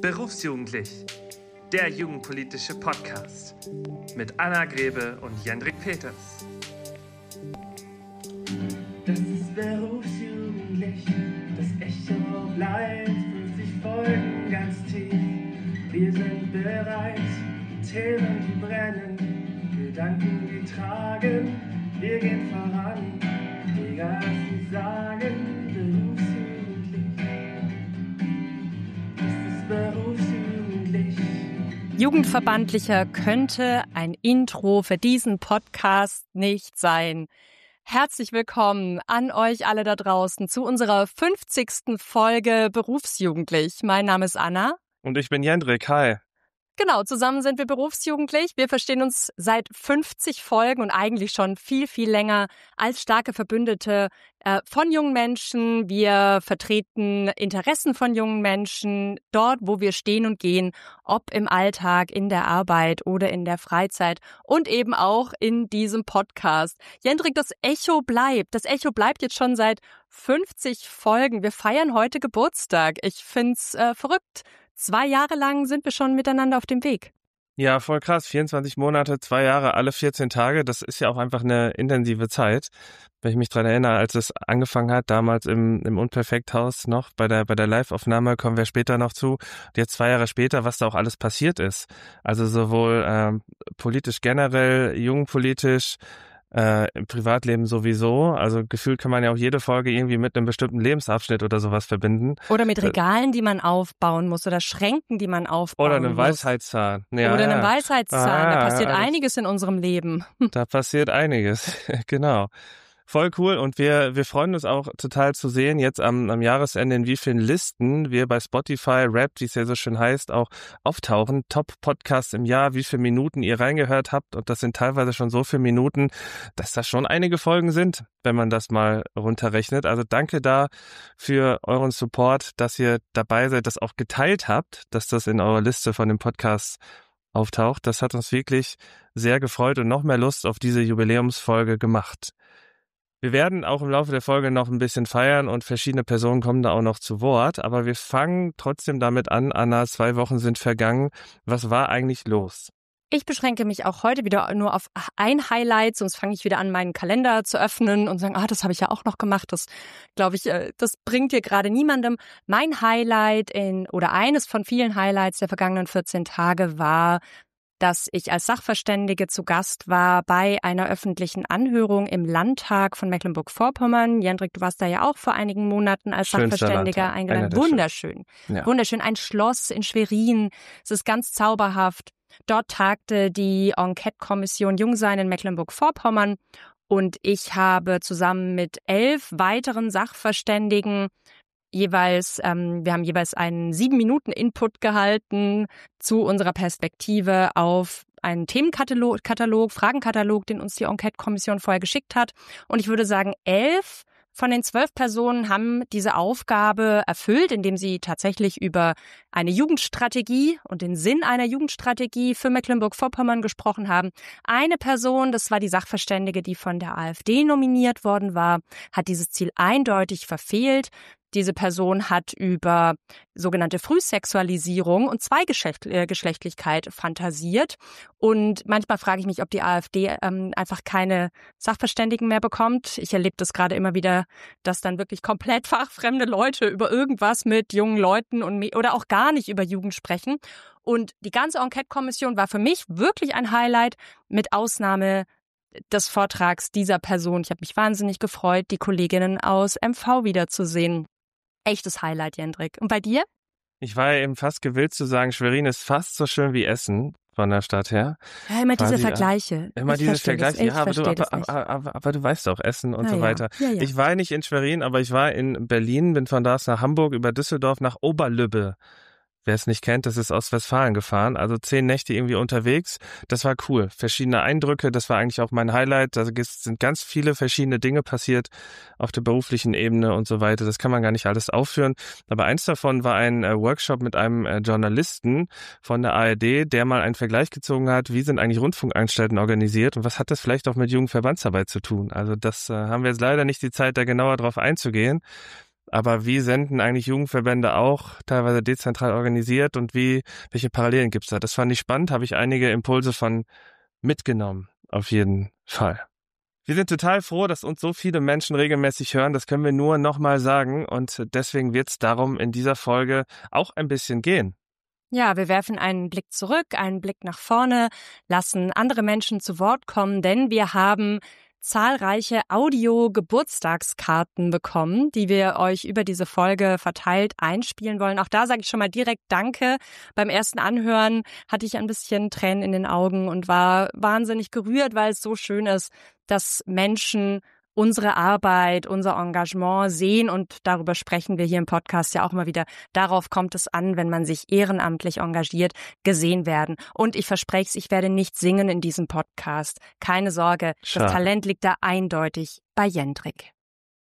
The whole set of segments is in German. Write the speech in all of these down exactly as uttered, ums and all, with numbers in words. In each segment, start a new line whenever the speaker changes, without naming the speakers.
Berufsjugendlich, der jugendpolitische Podcast mit Anna Grebe und Jendrik Peters.
Das ist Berufsjugendlich, das Echo bleibt, fünfzig Folgen ganz tief. Wir sind bereit, Themen die brennen, Gedanken die tragen, wir gehen voran, egal was sie sagen, berufsjugendlich. Das ist berufsjugendlich.
Jugendverbandlicher könnte ein Intro für diesen Podcast nicht sein. Herzlich willkommen an euch alle da draußen zu unserer fünfzigsten Folge Berufsjugendlich. Mein Name ist Anna.
Und ich bin Jendrik. Hi.
Genau, zusammen sind wir berufsjugendlich. Wir verstehen uns seit fünfzig Folgen und eigentlich schon viel, viel länger als starke Verbündete äh, von jungen Menschen. Wir vertreten Interessen von jungen Menschen dort, wo wir stehen und gehen, ob im Alltag, in der Arbeit oder in der Freizeit und eben auch in diesem Podcast. Jendrik, das Echo bleibt. Das Echo bleibt jetzt schon seit fünfzig Folgen. Wir feiern heute Geburtstag. Ich find's äh, verrückt. Zwei Jahre lang sind wir schon miteinander auf dem Weg.
Ja, voll krass. vierundzwanzig Monate, zwei Jahre, alle vierzehn Tage. Das ist ja auch einfach eine intensive Zeit. Wenn ich mich dran erinnere, als es angefangen hat, damals im, im Unperfekthaus noch, bei der, bei der Live-Aufnahme, kommen wir später noch zu. Und jetzt zwei Jahre später, was da auch alles passiert ist. Also sowohl ähm, politisch generell, jugendpolitisch, Äh, im Privatleben sowieso. Also gefühlt kann man ja auch jede Folge irgendwie mit einem bestimmten Lebensabschnitt oder sowas verbinden.
Oder mit Regalen, die man aufbauen muss oder Schränken, die man aufbauen muss.
Oder einem Weisheitszahn. Ja,
oder
ja.
einem Weisheitszahn.
Ah,
da passiert
ja,
einiges in unserem Leben.
Da passiert einiges, genau. Voll cool und wir wir freuen uns auch total zu sehen, jetzt am, am Jahresende, in wie vielen Listen wir bei Spotify, Rap, wie es ja so schön heißt, auch auftauchen. Top-Podcasts im Jahr, wie viele Minuten ihr reingehört habt und das sind teilweise schon so viele Minuten, dass das schon einige Folgen sind, wenn man das mal runterrechnet. Also danke da für euren Support, dass ihr dabei seid, das auch geteilt habt, dass das in eurer Liste von den Podcasts auftaucht. Das hat uns wirklich sehr gefreut und noch mehr Lust auf diese Jubiläumsfolge gemacht. Wir werden auch im Laufe der Folge noch ein bisschen feiern und verschiedene Personen kommen da auch noch zu Wort. Aber wir fangen trotzdem damit an, Anna, zwei Wochen sind vergangen. Was war eigentlich los?
Ich beschränke mich auch heute wieder nur auf ein Highlight, sonst fange ich wieder an, meinen Kalender zu öffnen und sagen, ah, das habe ich ja auch noch gemacht. Das, glaube ich, das bringt hier gerade niemandem. Mein Highlight in oder eines von vielen Highlights der vergangenen vierzehn Tage war, dass ich als Sachverständige zu Gast war bei einer öffentlichen Anhörung im Landtag von Mecklenburg-Vorpommern. Jendrik, du warst da ja auch vor einigen Monaten als
Schönster
Sachverständiger
Landtag.
eingeladen. Wunderschön.
Ja.
Wunderschön. Ein Schloss in Schwerin. Es ist ganz zauberhaft. Dort tagte die Enquete-Kommission Jungsein in Mecklenburg-Vorpommern und ich habe zusammen mit elf weiteren Sachverständigen jeweils, ähm, wir haben jeweils einen sieben Minuten Input gehalten zu unserer Perspektive auf einen Themenkatalog, Katalog, Fragenkatalog, den uns die Enquete-Kommission vorher geschickt hat. Und ich würde sagen, elf von den zwölf Personen haben diese Aufgabe erfüllt, indem sie tatsächlich über eine Jugendstrategie und den Sinn einer Jugendstrategie für Mecklenburg-Vorpommern gesprochen haben. Eine Person, das war die Sachverständige, die von der AfD nominiert worden war, hat dieses Ziel eindeutig verfehlt. Diese Person hat über sogenannte Frühsexualisierung und Zweigeschlechtlichkeit fantasiert. Und manchmal frage ich mich, ob die AfD ähm, einfach keine Sachverständigen mehr bekommt. Ich erlebe das gerade immer wieder, dass dann wirklich komplett fachfremde Leute über irgendwas mit jungen Leuten und oder auch gar nicht über Jugend sprechen. Und die ganze Enquete-Kommission war für mich wirklich ein Highlight, mit Ausnahme des Vortrags dieser Person. Ich habe mich wahnsinnig gefreut, die Kolleginnen aus M V wiederzusehen. Echtes Highlight, Jendrik. Und bei dir?
Ich war ja eben fast gewillt zu sagen, Schwerin ist fast so schön wie Essen von der Stadt her.
Ja, immer
Quasi,
diese Vergleiche.
Immer
ich
diese
Vergleiche.
Vergleiche. Ja, aber du, aber, aber, aber, aber du weißt auch, Essen und
Na
so
ja.
weiter.
Ja, ja.
Ich war nicht in Schwerin, aber ich war in Berlin, bin von da aus nach Hamburg, über Düsseldorf nach Oberlübbe. Wer es nicht kennt, das ist aus Westfalen gefahren. Also zehn Nächte irgendwie unterwegs. Das war cool. Verschiedene Eindrücke. Das war eigentlich auch mein Highlight. Da sind ganz viele verschiedene Dinge passiert auf der beruflichen Ebene und so weiter. Das kann man gar nicht alles aufführen. Aber eins davon war ein äh, Workshop mit einem äh, Journalisten von der A R D, der mal einen Vergleich gezogen hat, wie sind eigentlich Rundfunkanstalten organisiert und was hat das vielleicht auch mit Jugendverbandsarbeit zu tun. Also das äh, haben wir jetzt leider nicht die Zeit, da genauer drauf einzugehen. Aber wie senden eigentlich Jugendverbände auch, teilweise dezentral organisiert, und wie, welche Parallelen gibt's da? Das fand ich spannend, habe ich einige Impulse von mitgenommen, auf jeden Fall. Wir sind total froh, dass uns so viele Menschen regelmäßig hören, das können wir nur nochmal sagen, und deswegen wird's darum in dieser Folge auch ein bisschen gehen.
Ja, wir werfen einen Blick zurück, einen Blick nach vorne, lassen andere Menschen zu Wort kommen, denn wir haben zahlreiche Audio-Geburtstagskarten bekommen, die wir euch über diese Folge verteilt einspielen wollen. Auch da sage ich schon mal direkt Danke. Beim ersten Anhören hatte ich ein bisschen Tränen in den Augen und war wahnsinnig gerührt, weil es so schön ist, dass Menschen unsere Arbeit, unser Engagement sehen, und darüber sprechen wir hier im Podcast ja auch immer wieder. Darauf kommt es an, wenn man sich ehrenamtlich engagiert, gesehen werden. Und ich verspreche es, ich werde nicht singen in diesem Podcast. Keine Sorge,
Schade.
Das Talent liegt da eindeutig bei Jendrik.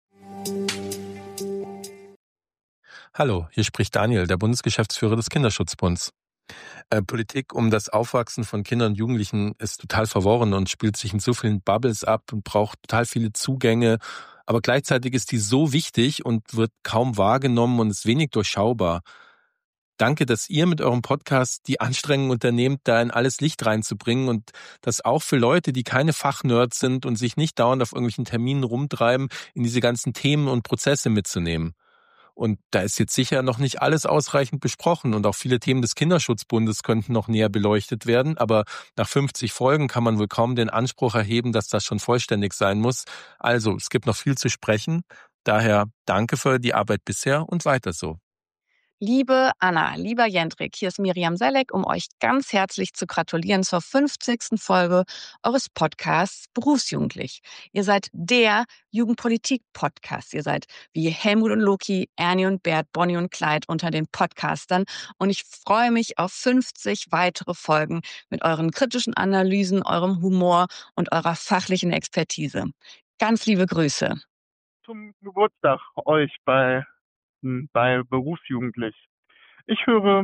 Hallo, hier spricht Daniel, der Bundesgeschäftsführer des Kinderschutzbunds. Äh, Politik um das Aufwachsen von Kindern und Jugendlichen ist total verworren und spielt sich in so vielen Bubbles ab und braucht total viele Zugänge. Aber gleichzeitig ist die so wichtig und wird kaum wahrgenommen und ist wenig durchschaubar. Danke, dass ihr mit eurem Podcast die Anstrengung unternehmt, da in alles Licht reinzubringen, und das auch für Leute, die keine Fachnerds sind und sich nicht dauernd auf irgendwelchen Terminen rumtreiben, in diese ganzen Themen und Prozesse mitzunehmen. Und da ist jetzt sicher noch nicht alles ausreichend besprochen, und auch viele Themen des Kinderschutzbundes könnten noch näher beleuchtet werden. Aber nach fünfzig Folgen kann man wohl kaum den Anspruch erheben, dass das schon vollständig sein muss. Also, es gibt noch viel zu sprechen. Daher danke für die Arbeit bisher und weiter so.
Liebe Anna, lieber Jendrik, hier ist Miriam Selleck, um euch ganz herzlich zu gratulieren zur fünfzigsten Folge eures Podcasts Berufsjugendlich. Ihr seid der Jugendpolitik-Podcast. Ihr seid wie Helmut und Loki, Ernie und Bert, Bonnie und Clyde unter den Podcastern. Und ich freue mich auf fünfzig weitere Folgen mit euren kritischen Analysen, eurem Humor und eurer fachlichen Expertise. Ganz liebe Grüße.
Zum Geburtstag euch bei bei Berufsjugendlich. Ich höre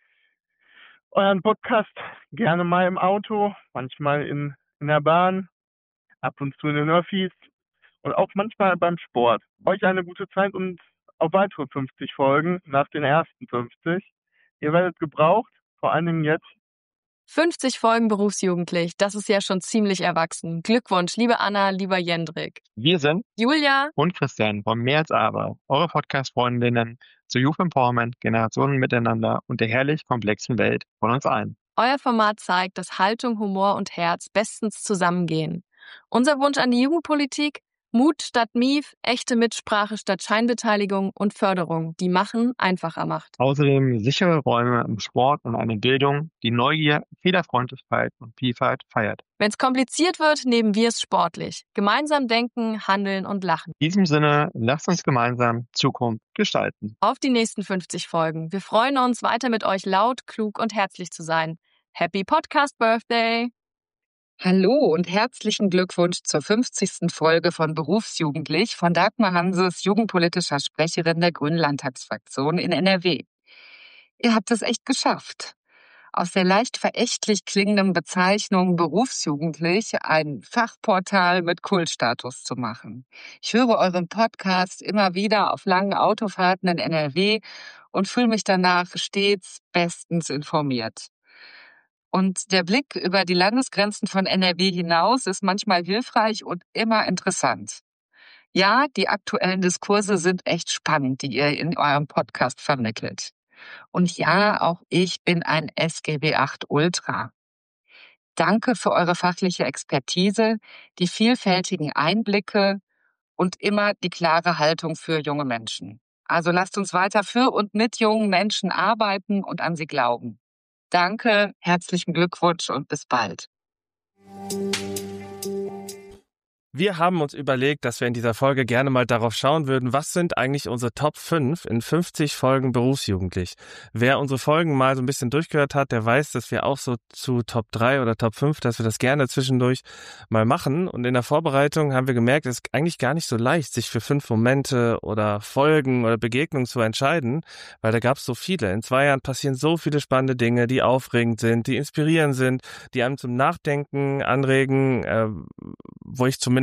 euren Podcast gerne mal im Auto, manchmal in, in der Bahn, ab und zu in den Öffis und auch manchmal beim Sport. Euch eine gute Zeit und auf weitere fünfzig Folgen nach den ersten fünfzig. Ihr werdet gebraucht, vor allen Dingen jetzt.
fünfzig Folgen Berufsjugendlich, das ist ja schon ziemlich erwachsen. Glückwunsch, liebe Anna, lieber Jendrik.
Wir sind
Julia
und Christian von Mehr als Aber, eure Podcast-Freundinnen zu Youth Empowerment, Generationen miteinander und der herrlich komplexen Welt von uns allen.
Euer Format zeigt, dass Haltung, Humor und Herz bestens zusammengehen. Unser Wunsch an die Jugendpolitik: Mut statt Mief, echte Mitsprache statt Scheinbeteiligung und Förderung, die Machen einfacher macht.
Außerdem sichere Räume im Sport und eine Bildung, die Neugier, Fehlerfreundlichkeit und Vielfalt feiert.
Wenn es kompliziert wird, nehmen wir es sportlich. Gemeinsam denken, handeln und lachen.
In diesem Sinne, lasst uns gemeinsam Zukunft gestalten.
Auf die nächsten fünfzig Folgen. Wir freuen uns, weiter mit euch laut, klug und herzlich zu sein. Happy Podcast Birthday!
Hallo und herzlichen Glückwunsch zur fünfzigsten Folge von Berufsjugendlich von Dagmar Hanses, jugendpolitischer Sprecherin der Grünen Landtagsfraktion in N R W. Ihr habt es echt geschafft, aus der leicht verächtlich klingenden Bezeichnung Berufsjugendlich ein Fachportal mit Kultstatus zu machen. Ich höre euren Podcast immer wieder auf langen Autofahrten in N R W und fühle mich danach stets bestens informiert. Und der Blick über die Landesgrenzen von N R W hinaus ist manchmal hilfreich und immer interessant. Ja, die aktuellen Diskurse sind echt spannend, die ihr in eurem Podcast vermittelt. Und ja, auch ich bin ein S G B acht Ultra. Danke für eure fachliche Expertise, die vielfältigen Einblicke und immer die klare Haltung für junge Menschen. Also lasst uns weiter für und mit jungen Menschen arbeiten und an sie glauben. Danke, herzlichen Glückwunsch und bis bald.
Wir haben uns überlegt, dass wir in dieser Folge gerne mal darauf schauen würden, was sind eigentlich unsere Top fünf in fünfzig Folgen Berufsjugendlich. Wer unsere Folgen mal so ein bisschen durchgehört hat, der weiß, dass wir auch so zu Top drei oder Top fünf, dass wir das gerne zwischendurch mal machen. Und in der Vorbereitung haben wir gemerkt, es ist eigentlich gar nicht so leicht, sich für fünf Momente oder Folgen oder Begegnungen zu entscheiden, weil da gab es so viele. In zwei Jahren passieren so viele spannende Dinge, die aufregend sind, die inspirierend sind, die einem zum Nachdenken anregen, äh, wo ich zumindest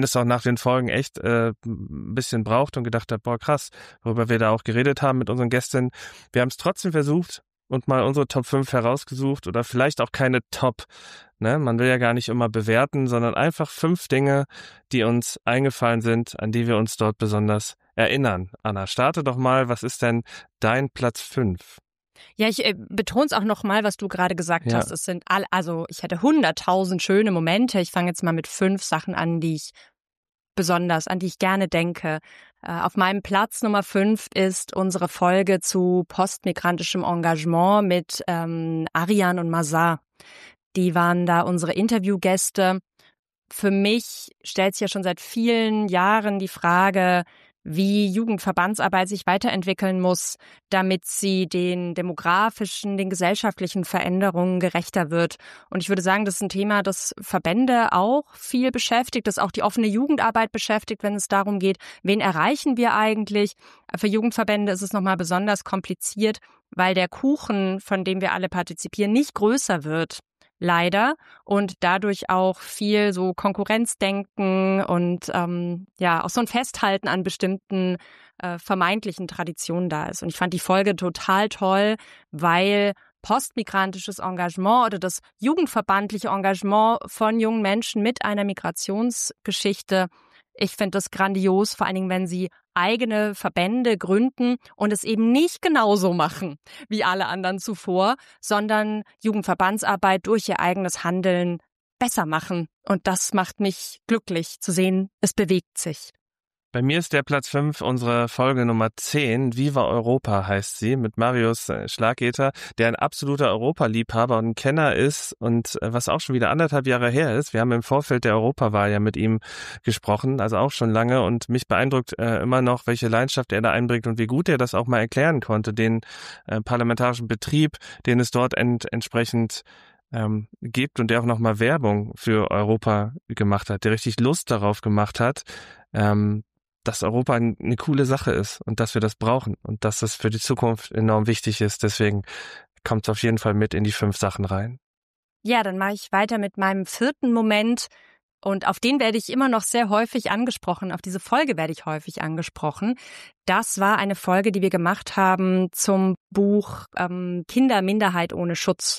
Endes auch nach den Folgen echt äh, ein bisschen braucht und gedacht habe, boah krass, worüber wir da auch geredet haben mit unseren Gästinnen. Wir haben es trotzdem versucht und mal unsere Top fünf herausgesucht oder vielleicht auch keine Top. Ne? Man will ja gar nicht immer bewerten, sondern einfach fünf Dinge, die uns eingefallen sind, an die wir uns dort besonders erinnern. Anna, starte doch mal, was ist denn dein Platz fünf?
Ja, ich äh, betone es auch nochmal, was du gerade gesagt
Ja.
hast. Es sind all, also ich hatte hunderttausend schöne Momente. Ich fange jetzt mal mit fünf Sachen an, die ich besonders, an die ich gerne denke. Äh, auf meinem Platz Nummer fünf ist unsere Folge zu postmigrantischem Engagement mit ähm, Arian und Mazar. Die waren da unsere Interviewgäste. Für mich stellt sich ja schon seit vielen Jahren die Frage, wie Jugendverbandsarbeit sich weiterentwickeln muss, damit sie den demografischen, den gesellschaftlichen Veränderungen gerechter wird. Und ich würde sagen, das ist ein Thema, das Verbände auch viel beschäftigt, das auch die offene Jugendarbeit beschäftigt, wenn es darum geht, wen erreichen wir eigentlich. Für Jugendverbände ist es nochmal besonders kompliziert, weil der Kuchen, von dem wir alle partizipieren, nicht größer wird. Leider, und dadurch auch viel so Konkurrenzdenken und ähm, ja auch so ein Festhalten an bestimmten äh, vermeintlichen Traditionen da ist. Und ich fand die Folge total toll, weil postmigrantisches Engagement oder das jugendverbandliche Engagement von jungen Menschen mit einer Migrationsgeschichte, ich finde das grandios, vor allen Dingen, wenn sie eigene Verbände gründen und es eben nicht genauso machen wie alle anderen zuvor, sondern Jugendverbandsarbeit durch ihr eigenes Handeln besser machen. Und das macht mich glücklich zu sehen, es bewegt sich.
Bei mir ist der Platz fünf unsere Folge Nummer zehn, Viva Europa heißt sie, mit Marius Schlageter, der ein absoluter Europaliebhaber und ein Kenner ist und was auch schon wieder anderthalb Jahre her ist. Wir haben im Vorfeld der Europawahl ja mit ihm gesprochen, also auch schon lange, und mich beeindruckt äh, immer noch, welche Leidenschaft er da einbringt und wie gut er das auch mal erklären konnte, den äh, parlamentarischen Betrieb, den es dort ent- entsprechend ähm, gibt und der auch nochmal Werbung für Europa gemacht hat, der richtig Lust darauf gemacht hat, ähm, dass Europa eine coole Sache ist und dass wir das brauchen und dass das für die Zukunft enorm wichtig ist. Deswegen kommt es auf jeden Fall mit in die fünf Sachen rein.
Ja, dann mache ich weiter mit meinem vierten Moment und auf den werde ich immer noch sehr häufig angesprochen. Auf diese Folge werde ich häufig angesprochen. Das war eine Folge, die wir gemacht haben zum Buch ähm, Kinderminderheit ohne Schutz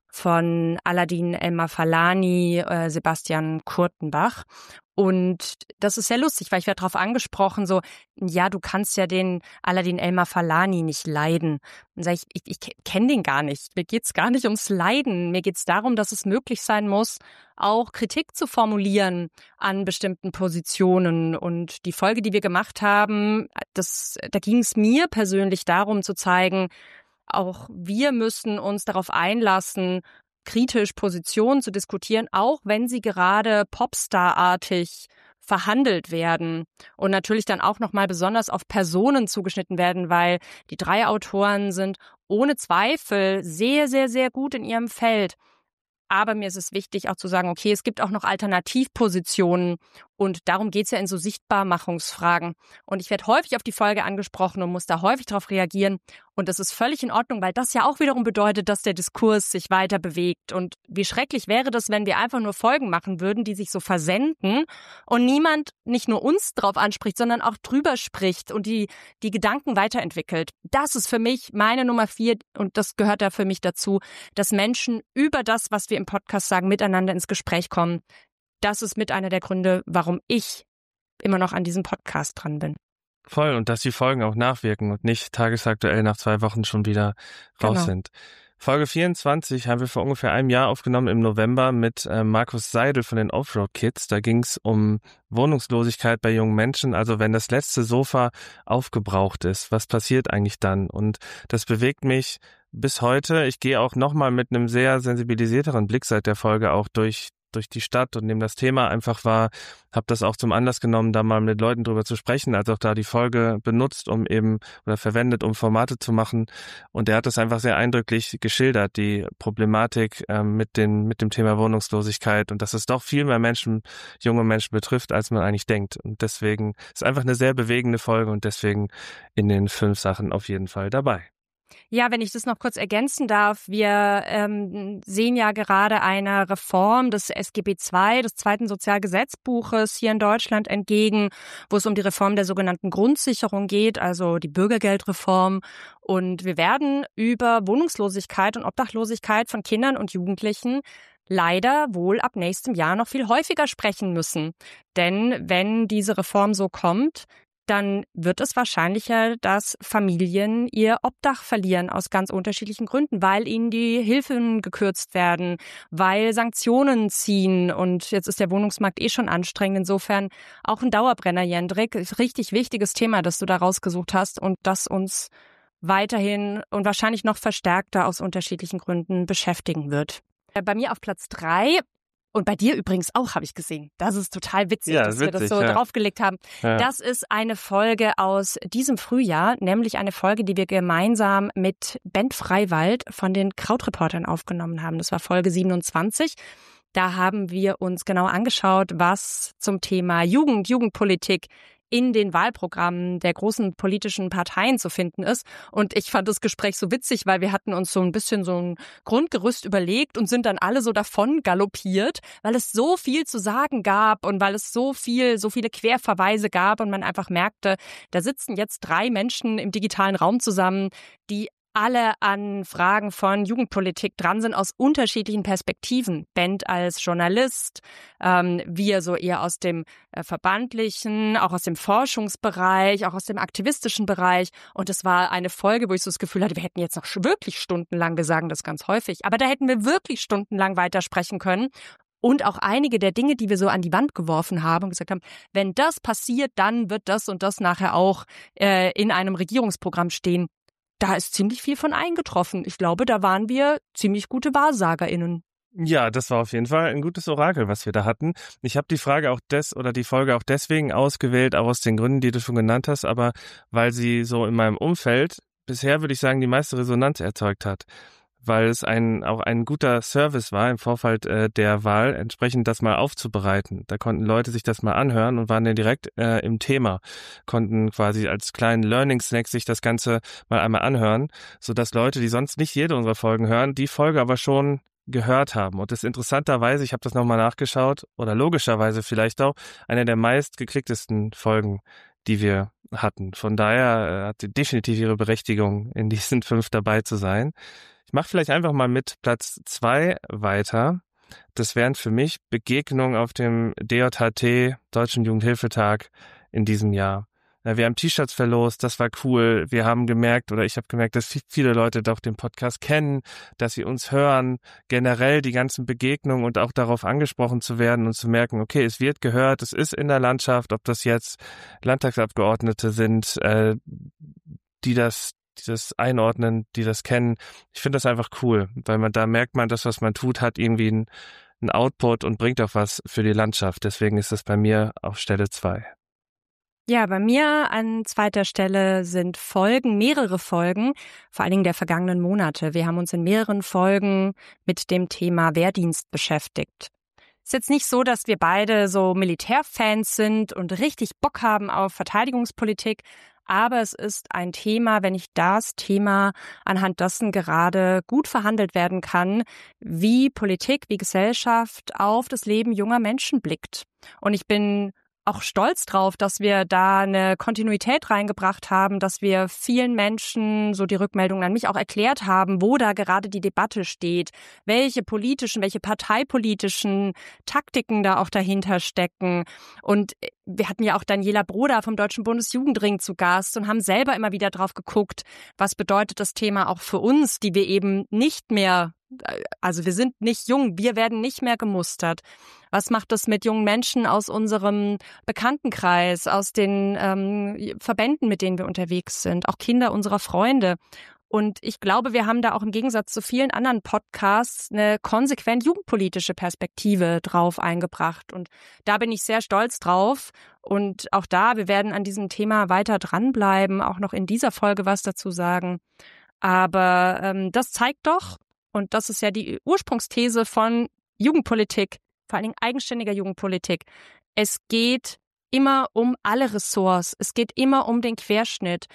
von Aladin Elmar-Falani, äh, Sebastian Kurtenbach. Und das ist sehr lustig, weil ich werde darauf angesprochen, so, ja, du kannst ja den Aladin Elmar-Falani nicht leiden. Und sage ich, ich, ich kenne den gar nicht. Mir geht's gar nicht ums Leiden. Mir geht's darum, dass es möglich sein muss, auch Kritik zu formulieren an bestimmten Positionen. Und die Folge, die wir gemacht haben, das, da ging es mir persönlich darum zu zeigen, auch wir müssen uns darauf einlassen, kritisch Positionen zu diskutieren, auch wenn sie gerade Popstar-artig verhandelt werden und natürlich dann auch nochmal besonders auf Personen zugeschnitten werden, weil die drei Autoren sind ohne Zweifel sehr, sehr, sehr gut in ihrem Feld. Aber mir ist es wichtig auch zu sagen, okay, es gibt auch noch Alternativpositionen und darum geht es ja in so Sichtbarmachungsfragen. Und ich werde häufig auf die Folge angesprochen und muss da häufig darauf reagieren. Und das ist völlig in Ordnung, weil das ja auch wiederum bedeutet, dass der Diskurs sich weiter bewegt. Und wie schrecklich wäre das, wenn wir einfach nur Folgen machen würden, die sich so versenden und niemand nicht nur uns drauf anspricht, sondern auch drüber spricht und die, die Gedanken weiterentwickelt. Das ist für mich meine Nummer vier und das gehört da für mich dazu, dass Menschen über das, was wir im Podcast sagen, miteinander ins Gespräch kommen. Das ist mit einer der Gründe, warum ich immer noch an diesem Podcast dran bin.
Voll, und dass die Folgen auch nachwirken und nicht tagesaktuell nach zwei Wochen schon wieder raus
Genau.
sind. Folge vierundzwanzig haben wir vor ungefähr einem Jahr aufgenommen im November mit äh, Markus Seidel von den Offroad Kids. Da ging es um Wohnungslosigkeit bei jungen Menschen. Also wenn das letzte Sofa aufgebraucht ist, was passiert eigentlich dann? Und das bewegt mich bis heute. Ich gehe auch nochmal mit einem sehr sensibilisierteren Blick seit der Folge auch durch durch die Stadt und nehme das Thema einfach wahr, habe das auch zum Anlass genommen, da mal mit Leuten drüber zu sprechen, also auch da die Folge benutzt, um eben oder verwendet, um Formate zu machen. Und er hat das einfach sehr eindrücklich geschildert, die Problematik ähm, mit den mit dem Thema Wohnungslosigkeit und dass es doch viel mehr Menschen, junge Menschen betrifft, als man eigentlich denkt. Und deswegen ist einfach eine sehr bewegende Folge und deswegen in den fünf Sachen auf jeden Fall dabei.
Ja, wenn ich das noch kurz ergänzen darf, wir ähm, sehen ja gerade eine Reform des S G B zwei, des zweiten Sozialgesetzbuches hier in Deutschland entgegen, wo es um die Reform der sogenannten Grundsicherung geht, also die Bürgergeldreform. Und wir werden über Wohnungslosigkeit und Obdachlosigkeit von Kindern und Jugendlichen leider wohl ab nächstem Jahr noch viel häufiger sprechen müssen. Denn wenn diese Reform so kommt, dann wird es wahrscheinlicher, dass Familien ihr Obdach verlieren aus ganz unterschiedlichen Gründen, weil ihnen die Hilfen gekürzt werden, weil Sanktionen ziehen und jetzt ist der Wohnungsmarkt eh schon anstrengend. Insofern auch ein Dauerbrenner, Jendrik. Richtig wichtiges Thema, das du da rausgesucht hast und das uns weiterhin und wahrscheinlich noch verstärkter aus unterschiedlichen Gründen beschäftigen wird. Bei mir auf Platz drei. Und bei dir übrigens auch, habe ich gesehen. Das ist total witzig,
Ja,
dass
witzig,
wir das so
ja.
draufgelegt haben.
Ja.
Das ist eine Folge aus diesem Frühjahr, nämlich eine Folge, die wir gemeinsam mit Bent Freiwald von den Krautreportern aufgenommen haben. Das war Folge siebenundzwanzig. Da haben wir uns genau angeschaut, was zum Thema Jugend, Jugendpolitik in den Wahlprogrammen der großen politischen Parteien zu finden ist. Und ich fand das Gespräch so witzig, weil wir hatten uns so ein bisschen so ein Grundgerüst überlegt und sind dann alle so davon galoppiert, weil es so viel zu sagen gab und weil es so viel, so viele Querverweise gab und man einfach merkte, da sitzen jetzt drei Menschen im digitalen Raum zusammen, die alle an Fragen von Jugendpolitik dran sind aus unterschiedlichen Perspektiven. Bent als Journalist, ähm, wir so eher aus dem äh, verbandlichen, auch aus dem Forschungsbereich, auch aus dem aktivistischen Bereich. Und es war eine Folge, wo ich so das Gefühl hatte, wir hätten jetzt noch wirklich stundenlang, wir sagen das ganz häufig, aber da hätten wir wirklich stundenlang weitersprechen können. Und auch einige der Dinge, die wir so an die Wand geworfen haben und gesagt haben, wenn das passiert, dann wird das und das nachher auch äh, in einem Regierungsprogramm stehen. Da ist ziemlich viel von eingetroffen. Ich glaube, da waren wir ziemlich gute WahrsagerInnen.
Ja, das war auf jeden Fall ein gutes Orakel, was wir da hatten. Ich habe die Frage auch des oder die Folge auch deswegen ausgewählt, auch aus den Gründen, die du schon genannt hast, aber weil sie so in meinem Umfeld bisher, würde ich sagen, die meiste Resonanz erzeugt hat. Weil es ein auch ein guter Service war im Vorfeld äh, der Wahl, entsprechend das mal aufzubereiten. Da konnten Leute sich das mal anhören und waren dann direkt äh, im Thema, konnten quasi als kleinen Learning-Snack sich das Ganze mal einmal anhören, sodass Leute, die sonst nicht jede unserer Folgen hören, die Folge aber schon gehört haben. Und das interessanterweise, ich habe das nochmal nachgeschaut, oder logischerweise vielleicht auch, eine der meistgeklicktesten Folgen, die wir hatten. Von daher äh, hat sie definitiv ihre Berechtigung, in diesen fünf dabei zu sein. Ich mache vielleicht einfach mal mit Platz zwei weiter. Das wären für mich Begegnungen auf dem D J H T, Deutschen Jugendhilfetag, in diesem Jahr. Wir haben T-Shirts verlost, das war cool. Wir haben gemerkt, oder ich habe gemerkt, dass viele Leute doch den Podcast kennen, dass sie uns hören, generell die ganzen Begegnungen und auch darauf angesprochen zu werden und zu merken, okay, es wird gehört, es ist in der Landschaft, ob das jetzt Landtagsabgeordnete sind, äh, die das die das einordnen, die das kennen. Ich finde das einfach cool, weil man da merkt man, das, was man tut, hat irgendwie einen, einen Output und bringt auch was für die Landschaft. Deswegen ist das bei mir auf Stelle zwei.
Ja, bei mir an zweiter Stelle sind Folgen, mehrere Folgen, vor allen Dingen der vergangenen Monate. Wir haben uns in mehreren Folgen mit dem Thema Wehrdienst beschäftigt. Ist jetzt nicht so, dass wir beide so Militärfans sind und richtig Bock haben auf Verteidigungspolitik, aber es ist ein Thema, wenn nicht das Thema, anhand dessen gerade gut verhandelt werden kann, wie Politik, wie Gesellschaft auf das Leben junger Menschen blickt. Und ich bin auch stolz drauf, dass wir da eine Kontinuität reingebracht haben, dass wir vielen Menschen, so die Rückmeldungen an mich auch erklärt haben, wo da gerade die Debatte steht, welche politischen, welche parteipolitischen Taktiken da auch dahinter stecken. Und wir hatten ja auch Daniela Broda vom Deutschen Bundesjugendring zu Gast und haben selber immer wieder drauf geguckt, was bedeutet das Thema auch für uns, die wir eben nicht mehr, also wir sind nicht jung, wir werden nicht mehr gemustert. Was macht das mit jungen Menschen aus unserem Bekanntenkreis, aus den ähm, Verbänden, mit denen wir unterwegs sind, auch Kinder unserer Freunde? Und ich glaube, wir haben da auch im Gegensatz zu vielen anderen Podcasts eine konsequent jugendpolitische Perspektive drauf eingebracht. Und da bin ich sehr stolz drauf. Und auch da, wir werden an diesem Thema weiter dranbleiben, auch noch in dieser Folge was dazu sagen. Aber ähm, das zeigt doch, und das ist ja die Ursprungsthese von Jugendpolitik, vor allen Dingen eigenständiger Jugendpolitik. Es geht immer um alle Ressorts. Es geht immer um den Querschnitt.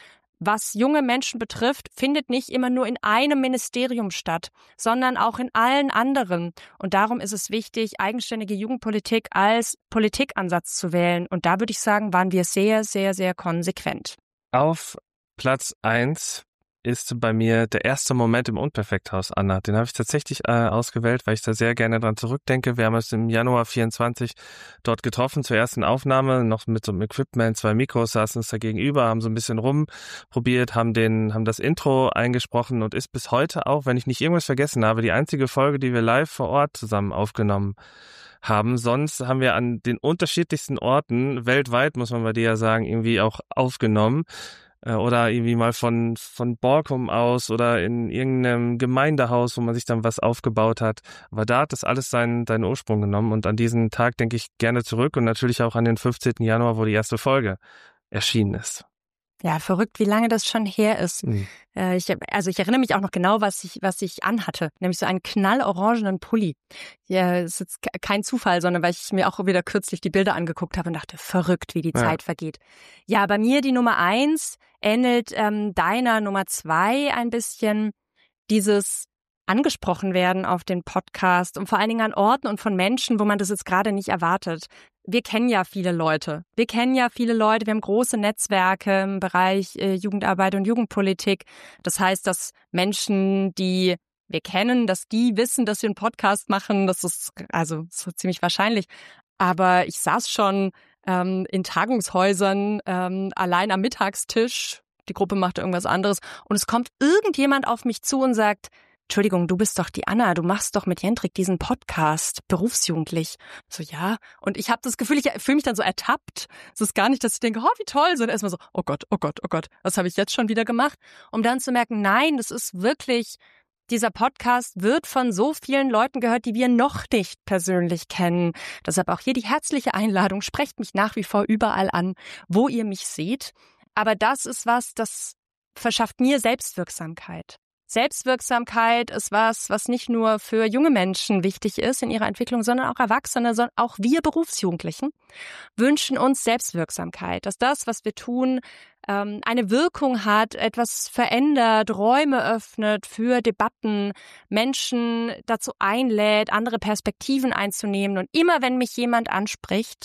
was junge Menschen betrifft, findet nicht immer nur in einem Ministerium statt, sondern auch in allen anderen. Und darum ist es wichtig, eigenständige Jugendpolitik als Politikansatz zu wählen. Und da würde ich sagen, waren wir sehr, sehr, sehr konsequent.
Auf Platz eins ist bei mir der erste Moment im Unperfekthaus, Anna. Den habe ich tatsächlich äh, ausgewählt, weil ich da sehr gerne dran zurückdenke. Wir haben uns im Januar vierundzwanzig dort getroffen zur ersten Aufnahme, noch mit so einem Equipment, zwei Mikros, saßen uns da gegenüber, haben so ein bisschen rumprobiert, haben den, haben das Intro eingesprochen und ist bis heute auch, wenn ich nicht irgendwas vergessen habe, die einzige Folge, die wir live vor Ort zusammen aufgenommen haben. Sonst haben wir an den unterschiedlichsten Orten, weltweit muss man bei dir ja sagen, irgendwie auch aufgenommen. Oder irgendwie mal von von Borkum aus oder in irgendeinem Gemeindehaus, wo man sich dann was aufgebaut hat. Aber da hat das alles seinen, seinen Ursprung genommen und an diesen Tag denke ich gerne zurück und natürlich auch an den fünfzehnten Januar, wo die erste Folge erschienen ist.
Ja, verrückt, wie lange das schon her ist. Mhm. Äh, ich, also ich erinnere mich auch noch genau, was ich was ich anhatte, nämlich so einen knallorangenen Pulli. Ja, ist jetzt kein Zufall, sondern weil ich mir auch wieder kürzlich die Bilder angeguckt habe und dachte, verrückt, wie die ja. Zeit vergeht. Ja, bei mir die Nummer eins ähnelt ähm, deiner Nummer zwei ein bisschen, dieses angesprochen werden auf den Podcast und vor allen Dingen an Orten und von Menschen, wo man das jetzt gerade nicht erwartet. Wir kennen ja viele Leute. Wir kennen ja viele Leute. Wir haben große Netzwerke im Bereich äh, Jugendarbeit und Jugendpolitik. Das heißt, dass Menschen, die wir kennen, dass die wissen, dass wir einen Podcast machen. Das ist also so ziemlich wahrscheinlich. Aber ich saß schon ähm, in Tagungshäusern ähm, allein am Mittagstisch. Die Gruppe machte irgendwas anderes. Und es kommt irgendjemand auf mich zu und sagt, Entschuldigung, du bist doch die Anna, du machst doch mit Jendrik diesen Podcast, berufsjugendlich. So, ja. Und ich habe das Gefühl, ich fühle mich dann so ertappt. Es ist gar nicht, dass ich denke, oh, wie toll, sondern erstmal so, oh Gott, oh Gott, oh Gott, was habe ich jetzt schon wieder gemacht? Um dann zu merken, nein, das ist wirklich, dieser Podcast wird von so vielen Leuten gehört, die wir noch nicht persönlich kennen. Deshalb auch hier die herzliche Einladung, sprecht mich nach wie vor überall an, wo ihr mich seht. Aber das ist was, das verschafft mir Selbstwirksamkeit. Selbstwirksamkeit ist was, was nicht nur für junge Menschen wichtig ist in ihrer Entwicklung, sondern auch Erwachsene, sondern auch wir Berufsjugendlichen wünschen uns Selbstwirksamkeit, dass das, was wir tun, eine Wirkung hat, etwas verändert, Räume öffnet für Debatten, Menschen dazu einlädt, andere Perspektiven einzunehmen. Und immer wenn mich jemand anspricht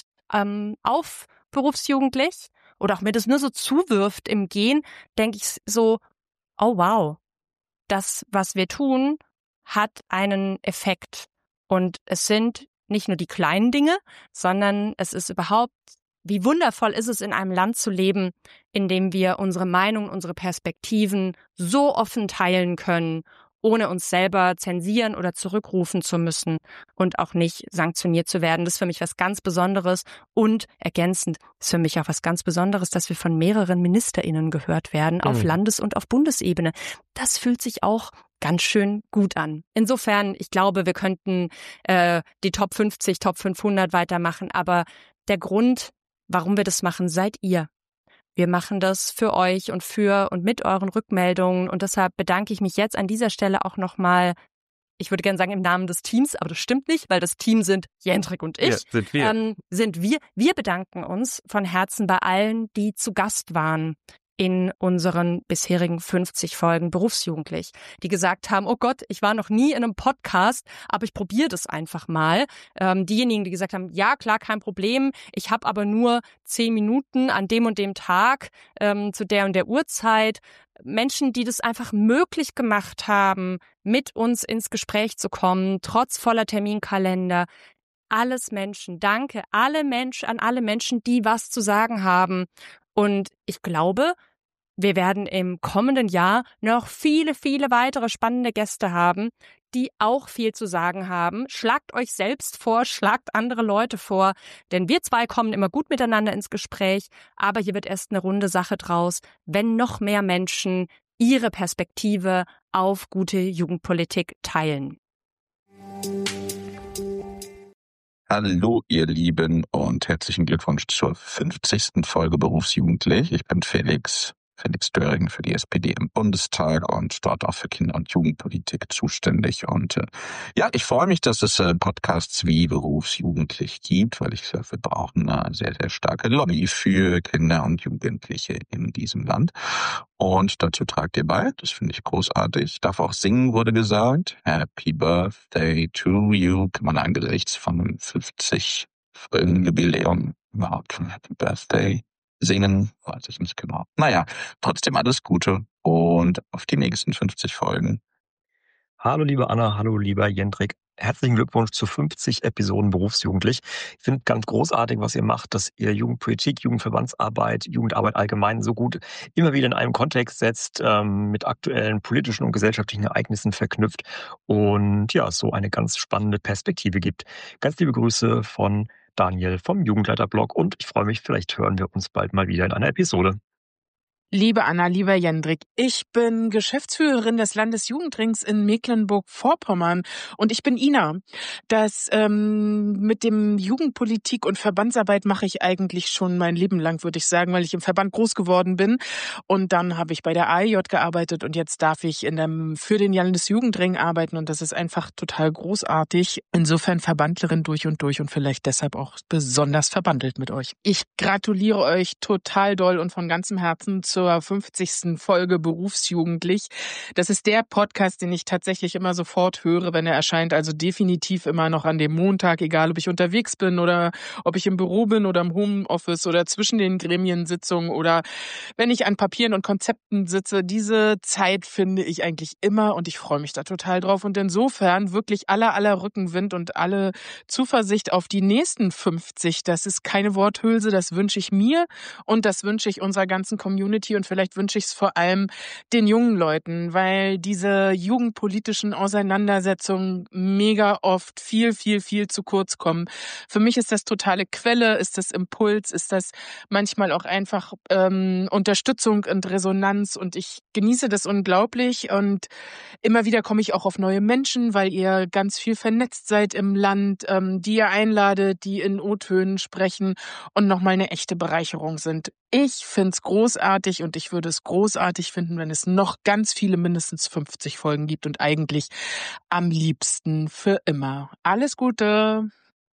auf berufsjugendlich oder auch mir das nur so zuwirft im Gehen, denke ich so, oh wow. Das, was wir tun, hat einen Effekt. Und es sind nicht nur die kleinen Dinge, sondern es ist überhaupt, wie wundervoll ist es, in einem Land zu leben, in dem wir unsere Meinung, unsere Perspektiven so offen teilen können, ohne uns selber zensieren oder zurückrufen zu müssen und auch nicht sanktioniert zu werden. Das ist für mich was ganz Besonderes und ergänzend ist für mich auch was ganz Besonderes, dass wir von mehreren MinisterInnen gehört werden, mhm. auf Landes- und auf Bundesebene. Das fühlt sich auch ganz schön gut an. Insofern, ich glaube, wir könnten äh, die Top fünfzig, Top fünfhundert weitermachen, aber der Grund, warum wir das machen, seid ihr. Wir machen das für euch und für und mit euren Rückmeldungen und deshalb bedanke ich mich jetzt an dieser Stelle auch nochmal, ich würde gerne sagen im Namen des Teams, aber das stimmt nicht, weil das Team sind Jendrik und ich.
Ja, sind wir.
Ähm, sind wir. Wir bedanken uns von Herzen bei allen, die zu Gast waren in unseren bisherigen fünfzig Folgen berufsjugendlich, die gesagt haben, oh Gott, ich war noch nie in einem Podcast, aber ich probiere das einfach mal. Ähm, diejenigen, die gesagt haben, ja klar, kein Problem, ich habe aber nur zehn Minuten an dem und dem Tag ähm, zu der und der Uhrzeit. Menschen, die das einfach möglich gemacht haben, mit uns ins Gespräch zu kommen, trotz voller Terminkalender. Alles Menschen, danke, alle Menschen, an alle Menschen, die was zu sagen haben. Und ich glaube, wir werden im kommenden Jahr noch viele, viele weitere spannende Gäste haben, die auch viel zu sagen haben. Schlagt euch selbst vor, schlagt andere Leute vor, denn wir zwei kommen immer gut miteinander ins Gespräch, aber hier wird erst eine runde Sache draus, wenn noch mehr Menschen ihre Perspektive auf gute Jugendpolitik teilen.
Hallo ihr Lieben und herzlichen Glückwunsch zur fünfzigsten Folge Berufsjugendlich. Ich bin Felix Felix Döring für die S P D im Bundestag und dort auch für Kinder- und Jugendpolitik zuständig. Und äh, ja, ich freue mich, dass es äh, Podcasts wie Berufsjugendlich gibt, weil ich glaube, wir brauchen eine sehr, sehr starke Lobby für Kinder und Jugendliche in diesem Land. Und dazu tragt ihr bei. Das finde ich großartig. Darf auch singen, wurde gesagt. Happy Birthday to you. Kann man angesichts von fünfzig Folgen Jubiläum überhaupt Happy Birthday singen? Weiß ich nicht genau. Naja, trotzdem alles Gute und auf die nächsten fünfzig Folgen.
Hallo liebe Anna, hallo lieber Jendrik. Herzlichen Glückwunsch zu fünfzig Episoden Berufsjugendlich. Ich finde ganz großartig, was ihr macht, dass ihr Jugendpolitik, Jugendverbandsarbeit, Jugendarbeit allgemein so gut immer wieder in einem Kontext setzt, ähm, mit aktuellen politischen und gesellschaftlichen Ereignissen verknüpft und ja, so eine ganz spannende Perspektive gibt. Ganz liebe Grüße von Daniel vom Jugendleiterblog und ich freue mich, vielleicht hören wir uns bald mal wieder in einer Episode.
Liebe Anna, lieber Jendrik, ich bin Geschäftsführerin des Landesjugendrings in Mecklenburg-Vorpommern und ich bin Ina. Das ähm, mit dem Jugendpolitik und Verbandsarbeit mache ich eigentlich schon mein Leben lang, würde ich sagen, weil ich im Verband groß geworden bin. Und dann habe ich bei der A E J gearbeitet und jetzt darf ich in dem, für den Landesjugendring arbeiten und das ist einfach total großartig. Insofern Verbandlerin durch und durch und vielleicht deshalb auch besonders verbandelt mit euch. Ich gratuliere euch total doll und von ganzem Herzen zu zur fünfzigsten Folge Berufsjugendlich. Das ist der Podcast, den ich tatsächlich immer sofort höre, wenn er erscheint. Also definitiv immer noch an dem Montag, egal ob ich unterwegs bin oder ob ich im Büro bin oder im Homeoffice oder zwischen den Gremiensitzungen oder wenn ich an Papieren und Konzepten sitze. Diese Zeit finde ich eigentlich immer und ich freue mich da total drauf. Und insofern wirklich aller, aller Rückenwind und alle Zuversicht auf die nächsten fünfzig. Das ist keine Worthülse, das wünsche ich mir und das wünsche ich unserer ganzen Community. Und vielleicht wünsche ich es vor allem den jungen Leuten, weil diese jugendpolitischen Auseinandersetzungen mega oft viel, viel, viel zu kurz kommen. Für mich ist das totale Quelle, ist das Impuls, ist das manchmal auch einfach ähm, Unterstützung und Resonanz und ich genieße das unglaublich und immer wieder komme ich auch auf neue Menschen, weil ihr ganz viel vernetzt seid im Land, ähm, die ihr einladet, die in O-Tönen sprechen und nochmal eine echte Bereicherung sind. Ich finde es großartig und ich würde es großartig finden, wenn es noch ganz viele, mindestens fünfzig Folgen gibt und eigentlich am liebsten für immer. Alles Gute!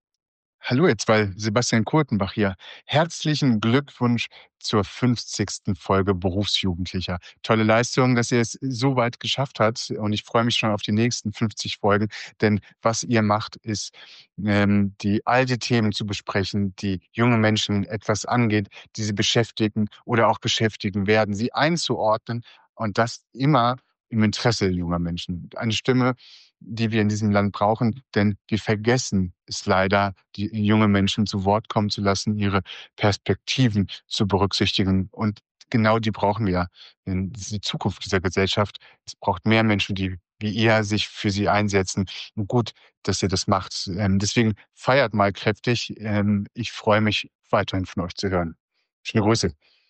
Hallo ihr zwei, Sebastian Kurtenbach hier. Herzlichen Glückwunsch zur fünfzigsten Folge Berufsjugendlicher. Tolle Leistung, dass ihr es so weit geschafft habt und ich freue mich schon auf die nächsten fünfzig Folgen, denn was ihr macht, ist, ähm, die all die Themen zu besprechen, die junge Menschen etwas angeht, die sie beschäftigen oder auch beschäftigen werden, sie einzuordnen und das immer im Interesse junger Menschen. Eine Stimme, die wir in diesem Land brauchen, denn wir vergessen es leider, die junge Menschen zu Wort kommen zu lassen, ihre Perspektiven zu berücksichtigen. Und genau die brauchen wir. Denn das ist die Zukunft dieser Gesellschaft. Es braucht mehr Menschen, die wie ihr sich für sie einsetzen. Und gut, dass ihr das macht. Ähm, deswegen feiert mal kräftig. Ähm, ich freue mich, weiterhin von euch zu hören. Schöne Grüße.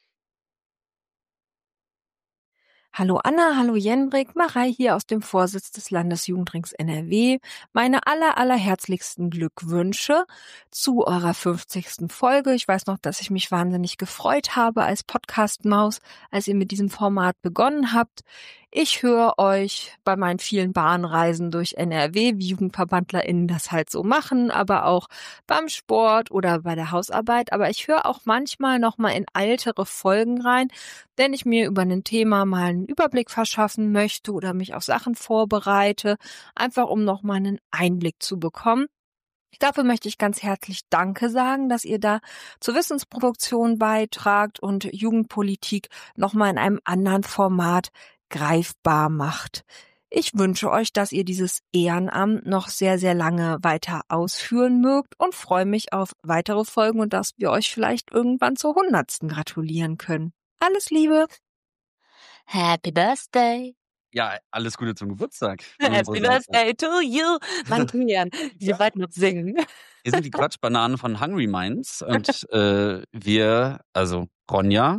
Hallo Anna, hallo Jendrik, Marei hier aus dem Vorsitz des Landesjugendrings N R W. Meine aller, allerherzlichsten Glückwünsche zu eurer fünfzigsten Folge. Ich weiß noch, dass ich mich wahnsinnig gefreut habe als Podcast-Maus, als ihr mit diesem Format begonnen habt. Ich höre euch bei meinen vielen Bahnreisen durch N R W, wie JugendverbandlerInnen das halt so machen, aber auch beim Sport oder bei der Hausarbeit. Aber ich höre auch manchmal noch mal in ältere Folgen rein, wenn ich mir über ein Thema mal einen Überblick verschaffen möchte oder mich auf Sachen vorbereite, einfach um noch mal einen Einblick zu bekommen. Dafür möchte ich ganz herzlich Danke sagen, dass ihr da zur Wissensproduktion beitragt und Jugendpolitik nochmal in einem anderen Format greifbar macht. Ich wünsche euch, dass ihr dieses Ehrenamt noch sehr, sehr lange weiter ausführen mögt und freue mich auf weitere Folgen und dass wir euch vielleicht irgendwann zur hundertsten gratulieren können. Alles Liebe!
Happy Birthday!
Ja, alles Gute zum Geburtstag.
Happy Birthday to you! Mann, Julian, wir wollten noch singen.
Wir sind die Quatschbananen von Hungry Minds und äh, wir, also Ronja,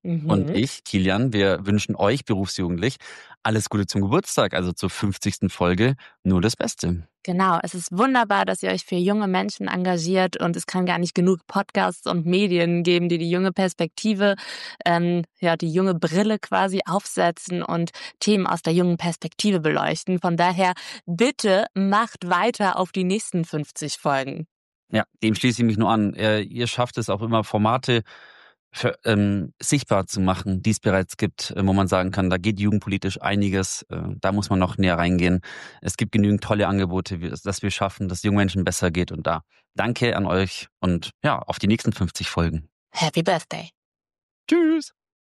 Mhm.
Und ich, Kilian, wir wünschen euch berufsjugendlich alles Gute zum Geburtstag, also zur fünfzigsten Folge. Nur das Beste.
Genau, es ist wunderbar, dass ihr euch für junge Menschen engagiert und es kann gar nicht genug Podcasts und Medien geben, die die junge Perspektive, ähm, ja, die junge Brille quasi aufsetzen und Themen aus der jungen Perspektive beleuchten. Von daher, bitte macht weiter auf die nächsten fünfzig Folgen.
Ja, dem schließe ich mich nur an. Äh, ihr schafft es auch immer, Formate für, ähm, sichtbar zu machen, die es bereits gibt, äh, wo man sagen kann, da geht jugendpolitisch einiges, äh, da muss man noch näher reingehen. Es gibt genügend tolle Angebote, wie- dass wir schaffen, dass es jungen Menschen besser geht und da danke an euch und ja, auf die nächsten fünfzig Folgen.
Happy Birthday.
Tschüss.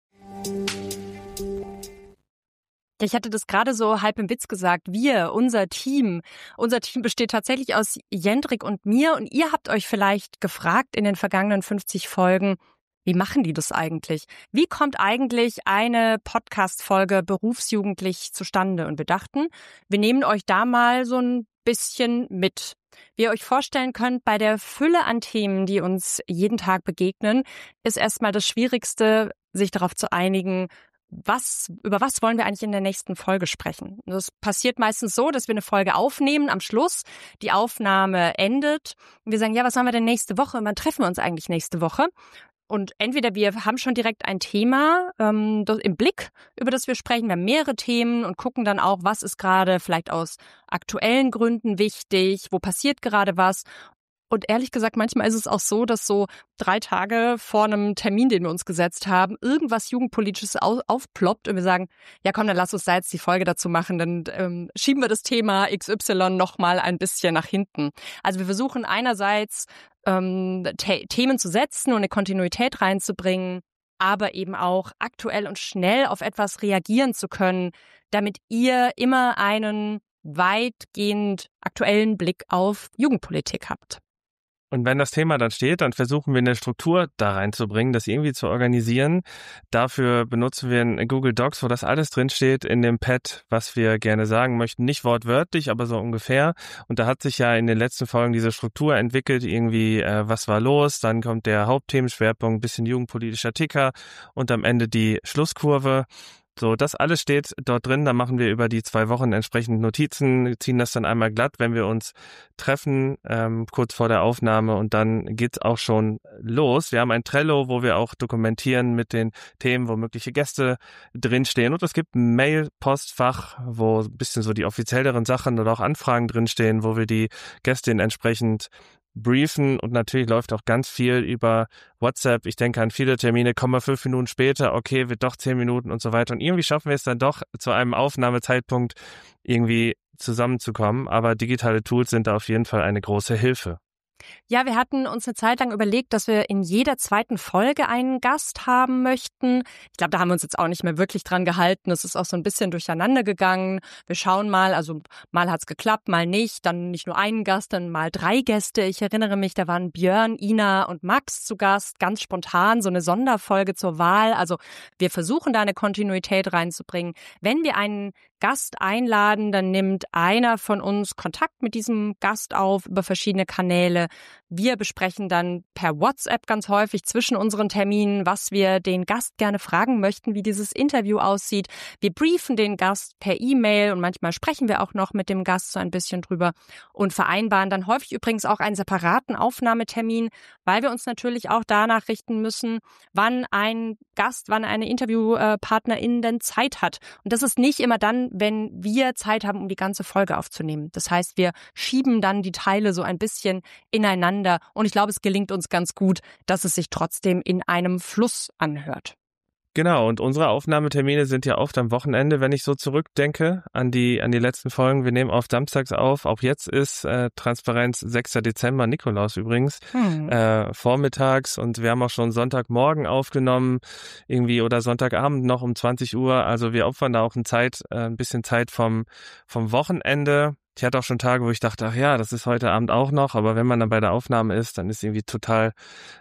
Ich hatte das gerade so halb im Witz gesagt. Wir, unser Team, unser Team besteht tatsächlich aus Jendrik und mir und ihr habt euch vielleicht gefragt in den vergangenen fünfzig Folgen, wie machen die das eigentlich? Wie kommt eigentlich eine Podcast-Folge berufsjugendlich zustande? Und wir dachten, wir nehmen euch da mal so ein bisschen mit. Wie ihr euch vorstellen könnt, bei der Fülle an Themen, die uns jeden Tag begegnen, ist erstmal das Schwierigste, sich darauf zu einigen, was, über was wollen wir eigentlich in der nächsten Folge sprechen? Das passiert meistens so, dass wir eine Folge aufnehmen am Schluss, die Aufnahme endet und wir sagen, ja, was haben wir denn nächste Woche? Und wann treffen wir uns eigentlich nächste Woche? Und entweder wir haben schon direkt ein Thema ähm, im Blick, über das wir sprechen. Wir haben mehrere Themen und gucken dann auch, was ist gerade vielleicht aus aktuellen Gründen wichtig, wo passiert gerade was. Und ehrlich gesagt, manchmal ist es auch so, dass so drei Tage vor einem Termin, den wir uns gesetzt haben, irgendwas Jugendpolitisches au- aufploppt und wir sagen, ja komm, dann lass uns da jetzt die Folge dazu machen, dann ähm, schieben wir das Thema X Y noch mal ein bisschen nach hinten. Also wir versuchen einerseits ähm, The- Themen zu setzen und eine Kontinuität reinzubringen, aber eben auch aktuell und schnell auf etwas reagieren zu können, damit ihr immer einen weitgehend aktuellen Blick auf Jugendpolitik habt.
Und wenn das Thema dann steht, dann versuchen wir eine Struktur da reinzubringen, das irgendwie zu organisieren. Dafür benutzen wir ein Google Docs, wo das alles drinsteht in dem Pad, was wir gerne sagen möchten. Nicht wortwörtlich, aber so ungefähr. Und da hat sich ja in den letzten Folgen diese Struktur entwickelt. Irgendwie, äh, was war los? Dann kommt der Hauptthemenschwerpunkt, bisschen jugendpolitischer Ticker und am Ende die Schlusskurve. So, das alles steht dort drin, da machen wir über die zwei Wochen entsprechend Notizen, ziehen das dann einmal glatt, wenn wir uns treffen, ähm, kurz vor der Aufnahme und dann geht's auch schon los. Wir haben ein Trello, wo wir auch dokumentieren mit den Themen, wo mögliche Gäste drinstehen und es gibt ein Mail-Postfach, wo ein bisschen so die offizielleren Sachen oder auch Anfragen drinstehen, wo wir die Gästin entsprechend briefen und natürlich läuft auch ganz viel über WhatsApp. Ich denke an viele Termine, kommen wir fünf Minuten später, okay, wird doch zehn Minuten und so weiter. Und irgendwie schaffen wir es dann doch zu einem Aufnahmezeitpunkt irgendwie zusammenzukommen. Aber digitale Tools sind da auf jeden Fall eine große Hilfe.
Ja, wir hatten uns eine Zeit lang überlegt, dass wir in jeder zweiten Folge einen Gast haben möchten. Ich glaube, da haben wir uns jetzt auch nicht mehr wirklich dran gehalten. Es ist auch so ein bisschen durcheinander gegangen. Wir schauen mal, also mal hat's geklappt, mal nicht. Dann nicht nur einen Gast, dann mal drei Gäste. Ich erinnere mich, da waren Björn, Ina und Max zu Gast. Ganz spontan, so eine Sonderfolge zur Wahl. Also wir versuchen da eine Kontinuität reinzubringen. Wenn wir einen Gast einladen, dann nimmt einer von uns Kontakt mit diesem Gast auf über verschiedene Kanäle. Wir besprechen dann per WhatsApp ganz häufig zwischen unseren Terminen, was wir den Gast gerne fragen möchten, wie dieses Interview aussieht. Wir briefen den Gast per E-Mail und manchmal sprechen wir auch noch mit dem Gast so ein bisschen drüber und vereinbaren dann häufig übrigens auch einen separaten Aufnahmetermin, weil wir uns natürlich auch danach richten müssen, wann ein Gast, wann eine Interviewpartnerin denn Zeit hat. Und das ist nicht immer dann, wenn wir Zeit haben, um die ganze Folge aufzunehmen. Das heißt, wir schieben dann die Teile so ein bisschen ineinander und ich glaube, es gelingt uns ganz gut, dass es sich trotzdem in einem Fluss anhört.
Genau, und unsere Aufnahmetermine sind ja oft am Wochenende, wenn ich so zurückdenke an die an die letzten Folgen. Wir nehmen auf samstags auf. Auch jetzt ist äh, Transparenz sechster Dezember, Nikolaus übrigens, hm. äh, vormittags. Und wir haben auch schon Sonntagmorgen aufgenommen, irgendwie oder Sonntagabend noch um zwanzig Uhr. Also wir opfern da auch ein, Zeit, äh, ein bisschen Zeit vom vom Wochenende. Ich hatte auch schon Tage, wo ich dachte, ach ja, das ist heute Abend auch noch. Aber wenn man dann bei der Aufnahme ist, dann ist irgendwie total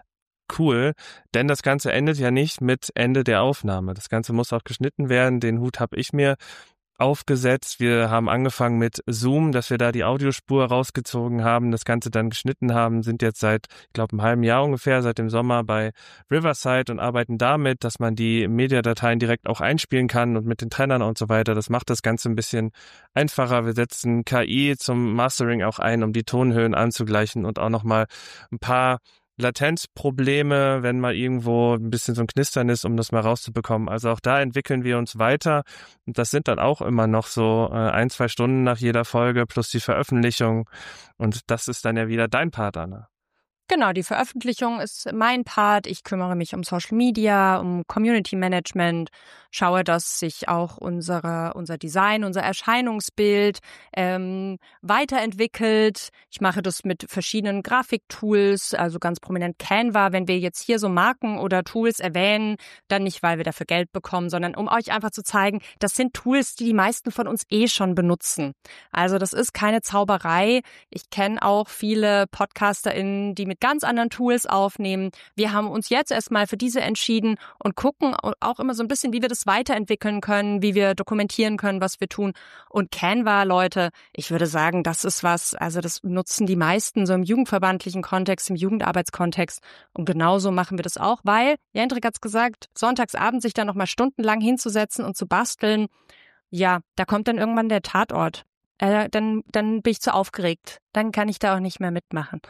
cool, denn das Ganze endet ja nicht mit Ende der Aufnahme. Das Ganze muss auch geschnitten werden, den Hut habe ich mir aufgesetzt. Wir haben angefangen mit Zoom, dass wir da die Audiospur rausgezogen haben, das Ganze dann geschnitten haben, sind jetzt seit, ich glaube, einem halben Jahr ungefähr, seit dem Sommer bei Riverside und arbeiten damit, dass man die Mediadateien direkt auch einspielen kann und mit den Trennern und so weiter. Das macht das Ganze ein bisschen einfacher. Wir setzen K I zum Mastering auch ein, um die Tonhöhen anzugleichen und auch nochmal ein paar Latenzprobleme, wenn mal irgendwo ein bisschen so ein Knistern ist, um das mal rauszubekommen. Also auch da entwickeln wir uns weiter und das sind dann auch immer noch so äh, ein, zwei Stunden nach jeder Folge plus die Veröffentlichung und das ist dann ja wieder dein Part, Anna.
Genau, die Veröffentlichung ist mein Part. Ich kümmere mich um Social Media, um Community Management, schaue, dass sich auch unsere, unser Design, unser Erscheinungsbild ähm, weiterentwickelt. Ich mache das mit verschiedenen Grafiktools, also ganz prominent Canva. Wenn wir jetzt hier so Marken oder Tools erwähnen, dann nicht, weil wir dafür Geld bekommen, sondern um euch einfach zu zeigen, das sind Tools, die die meisten von uns eh schon benutzen. Also das ist keine Zauberei. Ich kenne auch viele PodcasterInnen, die mit ganz anderen Tools aufnehmen. Wir haben uns jetzt erstmal für diese entschieden und gucken auch immer so ein bisschen, wie wir das weiterentwickeln können, wie wir dokumentieren können, was wir tun. Und Canva, Leute, ich würde sagen, das ist was, also das nutzen die meisten so im jugendverbandlichen Kontext, im Jugendarbeitskontext. Und genauso machen wir das auch, weil, Jendrik hat's gesagt, sonntagsabend sich da nochmal stundenlang hinzusetzen und zu basteln, ja, da kommt dann irgendwann der Tatort. Äh, dann, dann bin ich zu aufgeregt. Dann kann ich da auch nicht mehr mitmachen.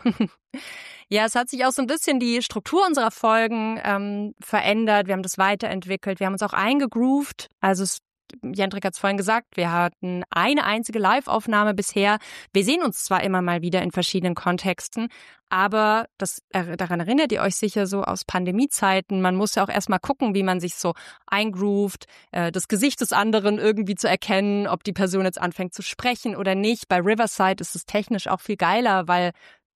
Ja, es hat sich auch so ein bisschen die Struktur unserer Folgen ähm, verändert. Wir haben das weiterentwickelt. Wir haben uns auch eingegroovt. Also es, Jendrik hat es vorhin gesagt, wir hatten eine einzige Live-Aufnahme bisher. Wir sehen uns zwar immer mal wieder in verschiedenen Kontexten, aber das, äh, daran erinnert ihr euch sicher so aus Pandemiezeiten. Man muss ja auch erstmal gucken, wie man sich so eingroovt, äh, das Gesicht des anderen irgendwie zu erkennen, ob die Person jetzt anfängt zu sprechen oder nicht. Bei Riverside ist es technisch auch viel geiler, weil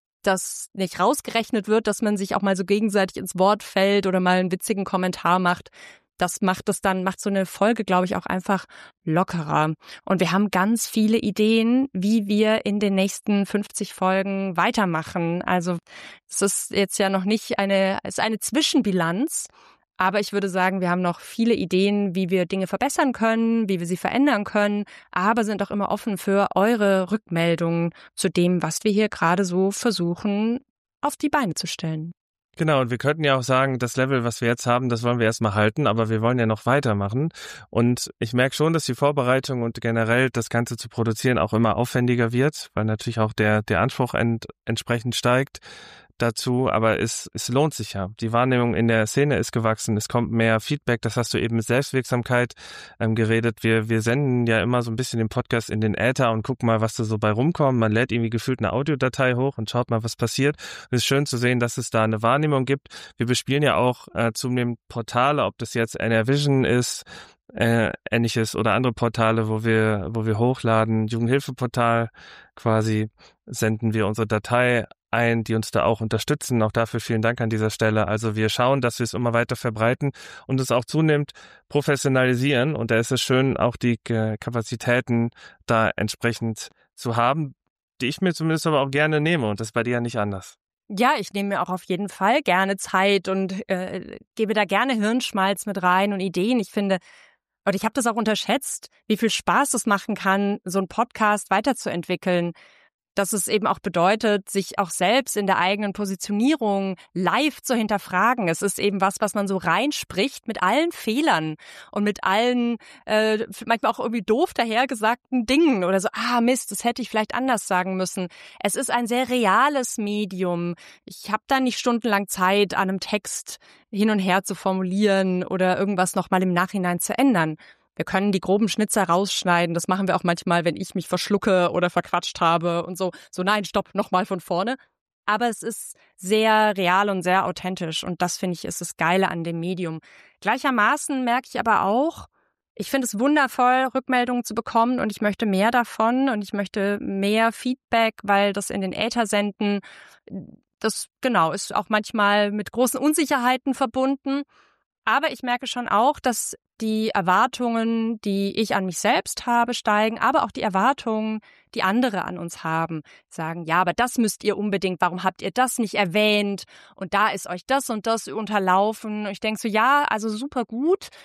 das nicht rausgerechnet wird, dass man sich auch mal so gegenseitig ins Wort fällt oder mal einen witzigen Kommentar macht. Das macht es dann, macht so eine Folge, glaube ich, auch einfach lockerer. Und wir haben ganz viele Ideen, wie wir in den nächsten fünfzig Folgen weitermachen. Also es ist jetzt ja noch nicht eine, es ist eine Zwischenbilanz. Aber ich würde sagen, wir haben noch viele Ideen, wie wir Dinge verbessern können, wie wir sie verändern können, aber sind auch immer offen für eure Rückmeldungen zu dem, was wir hier gerade so versuchen, auf die Beine zu stellen.
Genau, und wir könnten ja auch sagen, das Level, was wir jetzt haben, das wollen wir erstmal halten, aber wir wollen ja noch weitermachen. Und ich merke schon, dass die Vorbereitung und generell das Ganze zu produzieren auch immer aufwendiger wird, weil natürlich auch der, der Anspruch ent, entsprechend steigt dazu, aber es, es lohnt sich ja. Die Wahrnehmung in der Szene ist gewachsen, es kommt mehr Feedback, das hast du eben mit Selbstwirksamkeit ähm, geredet. Wir, wir senden ja immer so ein bisschen den Podcast in den Äther und gucken mal, was da so bei rumkommt. Man lädt irgendwie gefühlt eine Audiodatei hoch und schaut mal, was passiert. Es ist schön zu sehen, dass es da eine Wahrnehmung gibt. Wir bespielen ja auch äh, zunehmend Portale, ob das jetzt N R Vision ist, äh, ähnliches oder andere Portale, wo wir, wo wir hochladen. Jugendhilfeportal quasi senden wir unsere Datei ein, die uns da auch unterstützen. Auch dafür vielen Dank an dieser Stelle. Also wir schauen, dass wir es immer weiter verbreiten und es auch zunehmend professionalisieren. Und da ist es schön, auch die Kapazitäten da entsprechend zu haben, die ich mir zumindest aber auch gerne nehme. Und das ist bei dir ja nicht anders.
Ja, ich nehme mir auch auf jeden Fall gerne Zeit und äh, gebe da gerne Hirnschmalz mit rein und Ideen. Ich finde, und ich habe das auch unterschätzt, wie viel Spaß es machen kann, so einen Podcast weiterzuentwickeln. Dass es eben auch bedeutet, sich auch selbst in der eigenen Positionierung live zu hinterfragen. Es ist eben was, was man so reinspricht mit allen Fehlern und mit allen äh, manchmal auch irgendwie doof dahergesagten Dingen oder so, ah Mist, das hätte ich vielleicht anders sagen müssen. Es ist ein sehr reales Medium. Ich habe da nicht stundenlang Zeit, an einem Text hin und her zu formulieren oder irgendwas nochmal im Nachhinein zu ändern. Wir können die groben Schnitzer rausschneiden. Das machen wir auch manchmal, wenn ich mich verschlucke oder verquatscht habe und so. So, nein, stopp, nochmal von vorne. Aber es ist sehr real und sehr authentisch. Und das, finde ich, ist das Geile an dem Medium. Gleichermaßen merke ich aber auch, ich finde es wundervoll, Rückmeldungen zu bekommen und ich möchte mehr davon und ich möchte mehr Feedback, weil das in den Äther senden, das, genau, ist auch manchmal mit großen Unsicherheiten verbunden. Aber ich merke schon auch, dass die Erwartungen, die ich an mich selbst habe, steigen, aber auch die Erwartungen, die andere an uns haben. Sagen, ja, aber das müsst ihr unbedingt, warum habt ihr das nicht erwähnt? Und da ist euch das und das unterlaufen. Und ich denke so, ja, also super gut.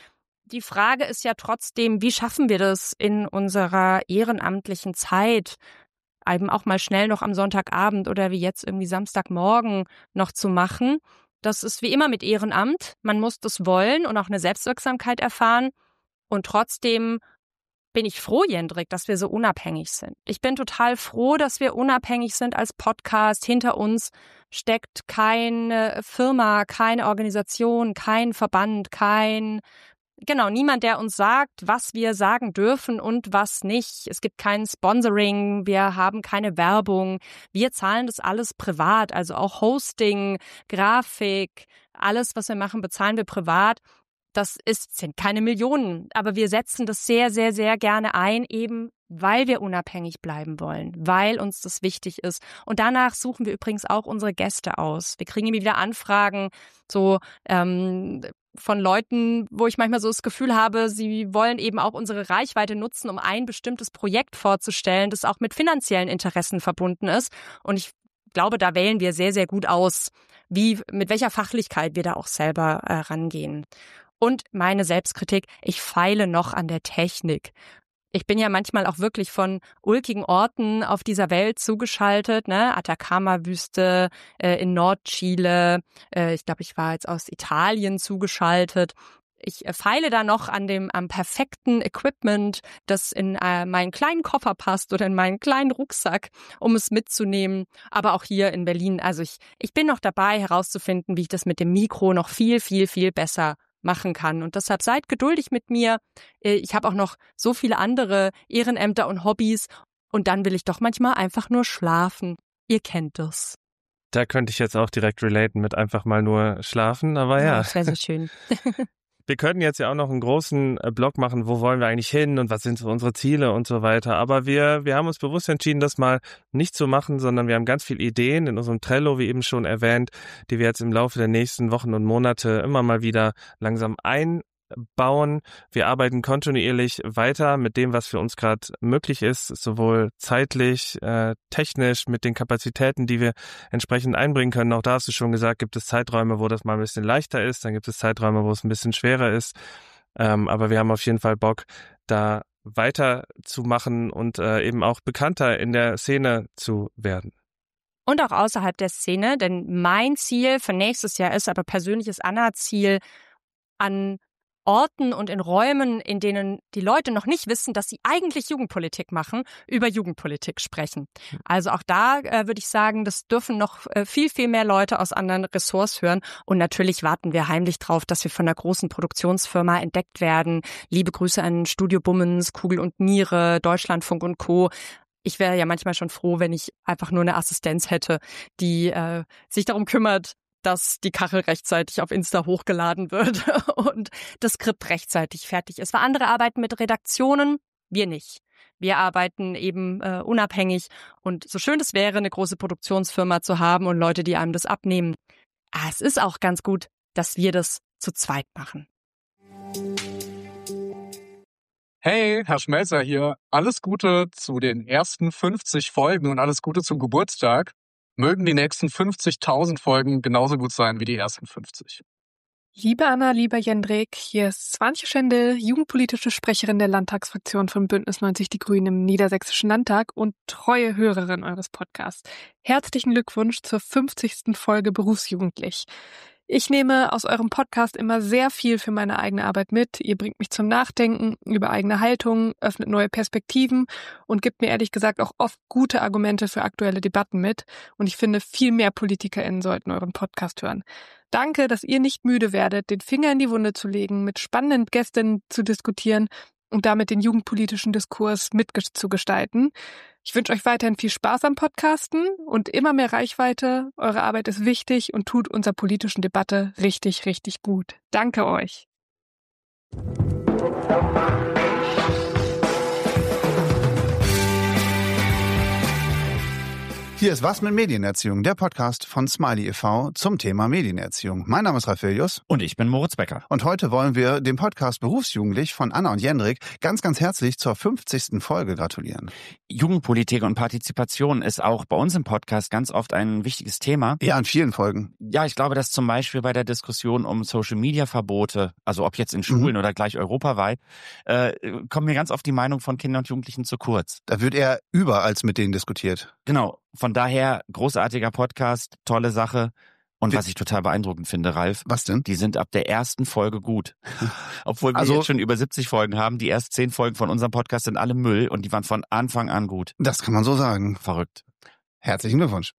die Frage ist ja trotzdem, wie schaffen wir das in unserer ehrenamtlichen Zeit, eben auch mal schnell noch am Sonntagabend oder wie jetzt irgendwie Samstagmorgen noch zu machen. Das ist wie immer mit Ehrenamt. Man muss das wollen und auch eine Selbstwirksamkeit erfahren. Und trotzdem bin ich froh, Jendrik, dass wir so unabhängig sind. Ich bin total froh, dass wir unabhängig sind als Podcast. Hinter uns steckt keine Firma, keine Organisation, kein Verband, kein, genau, niemand, der uns sagt, was wir sagen dürfen und was nicht. Es gibt kein Sponsoring, wir haben keine Werbung. Wir zahlen das alles privat, also auch Hosting, Grafik, alles, was wir machen, bezahlen wir privat. Das ist, sind keine Millionen, aber wir setzen das sehr, sehr, sehr gerne ein, eben weil wir unabhängig bleiben wollen, weil uns das wichtig ist. Und danach suchen wir übrigens auch unsere Gäste aus. Wir kriegen immer wieder Anfragen, so ähm, von Leuten, wo ich manchmal so das Gefühl habe, sie wollen eben auch unsere Reichweite nutzen, um ein bestimmtes Projekt vorzustellen, das auch mit finanziellen Interessen verbunden ist. Und ich glaube, da wählen wir sehr, sehr gut aus, wie, mit welcher Fachlichkeit wir da auch selber äh, rangehen. Und meine Selbstkritik, ich feile noch an der Technik. Ich bin ja manchmal auch wirklich von ulkigen Orten auf dieser Welt zugeschaltet, ne? Atacama-Wüste, äh, in Nordchile, äh, ich glaube, ich war jetzt aus Italien zugeschaltet. Ich äh, feile da noch an dem am perfekten Equipment, das in äh, meinen kleinen Koffer passt oder in meinen kleinen Rucksack, um es mitzunehmen. Aber auch hier in Berlin, also ich, ich bin noch dabei herauszufinden, wie ich das mit dem Mikro noch viel, viel, viel besser machen kann. Und deshalb seid geduldig mit mir. Ich habe auch noch so viele andere Ehrenämter und Hobbys. Und dann will ich doch manchmal einfach nur schlafen. Ihr kennt das.
Da könnte ich jetzt auch direkt relaten mit einfach mal nur schlafen, aber ja.
Ja, das wäre so schön.
Wir könnten jetzt ja auch noch einen großen Blog machen, wo wollen wir eigentlich hin und was sind so unsere Ziele und so weiter. Aber wir wir haben uns bewusst entschieden, das mal nicht zu machen, sondern wir haben ganz viele Ideen in unserem Trello, wie eben schon erwähnt, die wir jetzt im Laufe der nächsten Wochen und Monate immer mal wieder langsam einbauen. Wir arbeiten kontinuierlich weiter mit dem, was für uns gerade möglich ist, sowohl zeitlich, äh, technisch, mit den Kapazitäten, die wir entsprechend einbringen können. Auch da hast du schon gesagt, gibt es Zeiträume, wo das mal ein bisschen leichter ist, dann gibt es Zeiträume, wo es ein bisschen schwerer ist. Ähm, aber wir haben auf jeden Fall Bock, da weiterzumachen und äh, eben auch bekannter in der Szene zu werden.
Und auch außerhalb der Szene, denn mein Ziel für nächstes Jahr ist aber persönliches Anna-Ziel, an Orten und in Räumen, in denen die Leute noch nicht wissen, dass sie eigentlich Jugendpolitik machen, über Jugendpolitik sprechen. Also auch da äh, würde ich sagen, das dürfen noch äh, viel, viel mehr Leute aus anderen Ressorts hören. Und natürlich warten wir heimlich drauf, dass wir von einer großen Produktionsfirma entdeckt werden. Liebe Grüße an Studio Bummens, Kugel und Niere, Deutschlandfunk und Co. Ich wäre ja manchmal schon froh, wenn ich einfach nur eine Assistenz hätte, die äh, sich darum kümmert, dass die Kachel rechtzeitig auf Insta hochgeladen wird und das Skript rechtzeitig fertig ist. Weil andere arbeiten mit Redaktionen, wir nicht. Wir arbeiten eben äh, unabhängig und so schön es wäre, eine große Produktionsfirma zu haben und Leute, die einem das abnehmen. Aber es ist auch ganz gut, dass wir das zu zweit machen.
Hey, Herr Schmelzer hier. Alles Gute zu den ersten fünfzig Folgen und alles Gute zum Geburtstag. Mögen die nächsten fünfzigtausend Folgen genauso gut sein wie die ersten fünfzig.
Liebe Anna, lieber Jendrik, hier ist Swantje Schendel, jugendpolitische Sprecherin der Landtagsfraktion von Bündnis neunzig Die Grünen im Niedersächsischen Landtag und treue Hörerin eures Podcasts. Herzlichen Glückwunsch zur fünfzigsten Folge Berufsjugendlich. Ich nehme aus eurem Podcast immer sehr viel für meine eigene Arbeit mit. Ihr bringt mich zum Nachdenken über eigene Haltungen, öffnet neue Perspektiven und gibt mir ehrlich gesagt auch oft gute Argumente für aktuelle Debatten mit. Und ich finde, viel mehr PolitikerInnen sollten euren Podcast hören. Danke, dass ihr nicht müde werdet, den Finger in die Wunde zu legen, mit spannenden Gästen zu diskutieren und damit den jugendpolitischen Diskurs mitzugestalten. Ich wünsche euch weiterhin viel Spaß am Podcasten und immer mehr Reichweite. Eure Arbeit ist wichtig und tut unserer politischen Debatte richtig, richtig gut. Danke euch.
Hier ist Was mit Medienerziehung, der Podcast von Smiley e V zum Thema Medienerziehung. Mein Name ist Ralf Villius.
Und ich bin Moritz Becker.
Und heute wollen wir dem Podcast Berufsjugendlich von Anna und Jendrik ganz, ganz herzlich zur fünfzigsten Folge gratulieren.
Jugendpolitik und Partizipation ist auch bei uns im Podcast ganz oft ein wichtiges Thema.
Ja, in vielen Folgen.
Ja, ich glaube, dass zum Beispiel bei der Diskussion um Social-Media-Verbote, also ob jetzt in Schulen mhm. oder gleich europaweit, äh, kommen mir ganz oft die Meinung von Kindern und Jugendlichen zu kurz.
Da wird eher über als mit denen diskutiert.
Genau. Von daher, großartiger Podcast, tolle Sache. Und was ich total beeindruckend finde, Ralf.
Was denn?
Die sind ab der ersten Folge gut. Obwohl wir
also,
jetzt schon über siebzig Folgen haben. Die ersten zehn Folgen von unserem Podcast sind alle Müll und die waren von Anfang an gut.
Das kann man so sagen.
Verrückt.
Herzlichen Glückwunsch.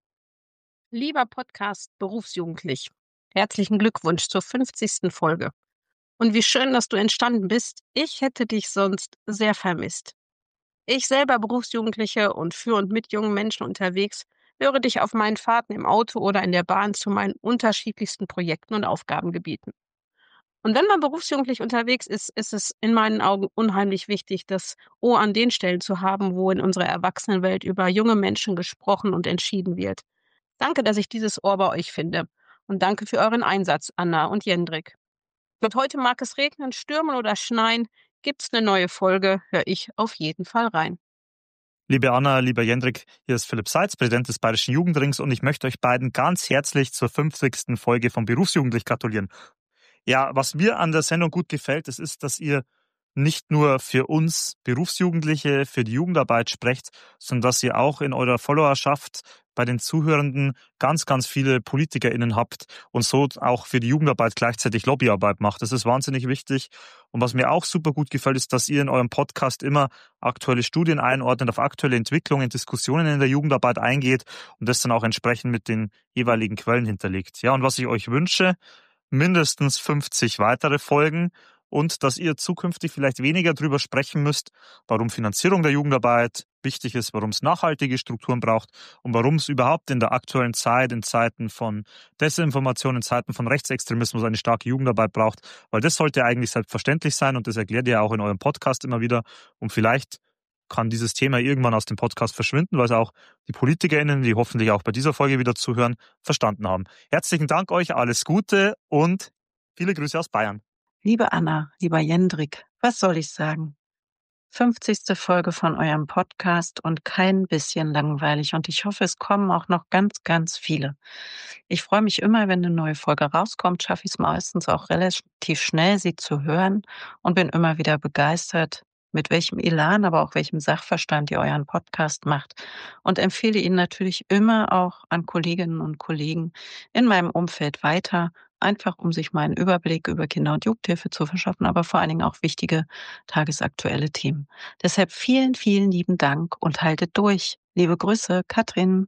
Lieber Podcast Berufsjugendlich, herzlichen Glückwunsch zur fünfzigsten Folge. Und wie schön, dass du entstanden bist. Ich hätte dich sonst sehr vermisst. Ich selber Berufsjugendliche und für und mit jungen Menschen unterwegs, höre dich auf meinen Fahrten im Auto oder in der Bahn zu meinen unterschiedlichsten Projekten und Aufgabengebieten. Und wenn man berufsjugendlich unterwegs ist, ist es in meinen Augen unheimlich wichtig, das Ohr an den Stellen zu haben, wo in unserer Erwachsenenwelt über junge Menschen gesprochen und entschieden wird. Danke, dass ich dieses Ohr bei euch finde. Und danke für euren Einsatz, Anna und Jendrik. Und heute mag es regnen, stürmen oder schneien. Gibt's eine neue Folge, höre ich auf jeden Fall rein.
Liebe Anna, lieber Jendrik, hier ist Philipp Seitz, Präsident des Bayerischen Jugendrings und ich möchte euch beiden ganz herzlich zur fünfzigsten Folge von Berufsjugendlich gratulieren. Ja, was mir an der Sendung gut gefällt, das ist, dass ihr nicht nur für uns Berufsjugendliche, für die Jugendarbeit sprecht, sondern dass ihr auch in eurer Followerschaft bei den Zuhörenden ganz, ganz viele PolitikerInnen habt und so auch für die Jugendarbeit gleichzeitig Lobbyarbeit macht. Das ist wahnsinnig wichtig. Und was mir auch super gut gefällt, ist, dass ihr in eurem Podcast immer aktuelle Studien einordnet, auf aktuelle Entwicklungen, Diskussionen in der Jugendarbeit eingeht und das dann auch entsprechend mit den jeweiligen Quellen hinterlegt. Ja, und was ich euch wünsche, mindestens fünfzig weitere Folgen, und dass ihr zukünftig vielleicht weniger darüber sprechen müsst, warum Finanzierung der Jugendarbeit wichtig ist, warum es nachhaltige Strukturen braucht und warum es überhaupt in der aktuellen Zeit, in Zeiten von Desinformation, in Zeiten von Rechtsextremismus eine starke Jugendarbeit braucht, weil das sollte eigentlich selbstverständlich sein und das erklärt ihr auch in eurem Podcast immer wieder und vielleicht kann dieses Thema irgendwann aus dem Podcast verschwinden, weil es auch die PolitikerInnen, die hoffentlich auch bei dieser Folge wieder zuhören, verstanden haben. Herzlichen Dank euch, alles Gute und viele Grüße aus Bayern.
Liebe Anna, lieber Jendrik, was soll ich sagen? fünfzigste Folge von eurem Podcast und kein bisschen langweilig. Und ich hoffe, es kommen auch noch ganz, ganz viele. Ich freue mich immer, wenn eine neue Folge rauskommt, schaffe ich es meistens auch relativ schnell, sie zu hören und bin immer wieder begeistert, mit welchem Elan, aber auch welchem Sachverstand ihr euren Podcast macht und empfehle ihn natürlich immer auch an Kolleginnen und Kollegen in meinem Umfeld weiter, einfach um sich mal einen Überblick über Kinder- und Jugendhilfe zu verschaffen, aber vor allen Dingen auch wichtige tagesaktuelle Themen. Deshalb vielen, vielen lieben Dank und haltet durch. Liebe Grüße, Katrin.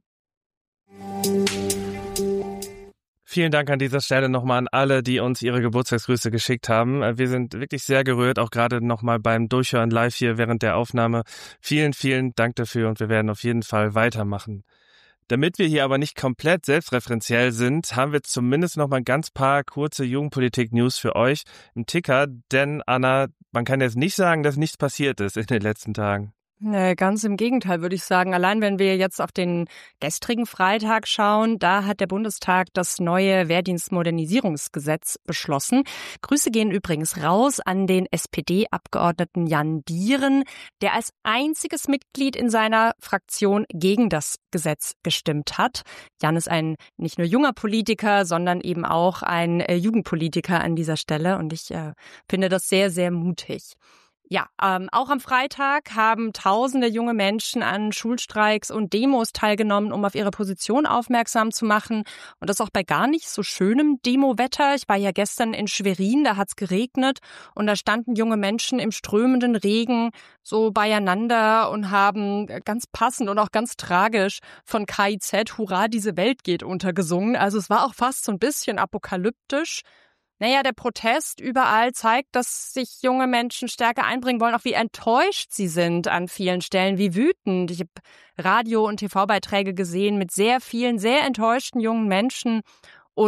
Vielen Dank an dieser Stelle nochmal an alle, die uns ihre Geburtstagsgrüße geschickt haben. Wir sind wirklich sehr gerührt, auch gerade nochmal beim Durchhören live hier während der Aufnahme. Vielen, vielen Dank dafür und wir werden auf jeden Fall weitermachen. Damit wir hier aber nicht komplett selbstreferenziell sind, haben wir zumindest noch mal ein ganz paar kurze Jugendpolitik-News für euch im Ticker. Denn, Anna, man kann jetzt nicht sagen, dass nichts passiert ist in den letzten Tagen.
Nee, ganz im Gegenteil, würde ich sagen. Allein wenn wir jetzt auf den gestrigen Freitag schauen, da hat der Bundestag das neue Wehrdienstmodernisierungsgesetz beschlossen. Grüße gehen übrigens raus an den S P D-Abgeordneten Jan Dieren, der als einziges Mitglied in seiner Fraktion gegen das Gesetz gestimmt hat. Jan ist ein nicht nur junger Politiker, sondern eben auch ein äh, Jugendpolitiker an dieser Stelle und ich äh, finde das sehr, sehr mutig. Ja, ähm, auch am Freitag haben tausende junge Menschen an Schulstreiks und Demos teilgenommen, um auf ihre Position aufmerksam zu machen. Und das auch bei gar nicht so schönem Demowetter. Ich war ja gestern in Schwerin, da hat's geregnet und da standen junge Menschen im strömenden Regen so beieinander und haben ganz passend und auch ganz tragisch von K I Z Hurra, diese Welt geht unter gesungen. Also es war auch fast so ein bisschen apokalyptisch. Naja, der Protest überall zeigt, dass sich junge Menschen stärker einbringen wollen, auch wie enttäuscht sie sind an vielen Stellen, wie wütend. Ich habe Radio- und T V-Beiträge gesehen mit sehr vielen, sehr enttäuschten jungen Menschen. Und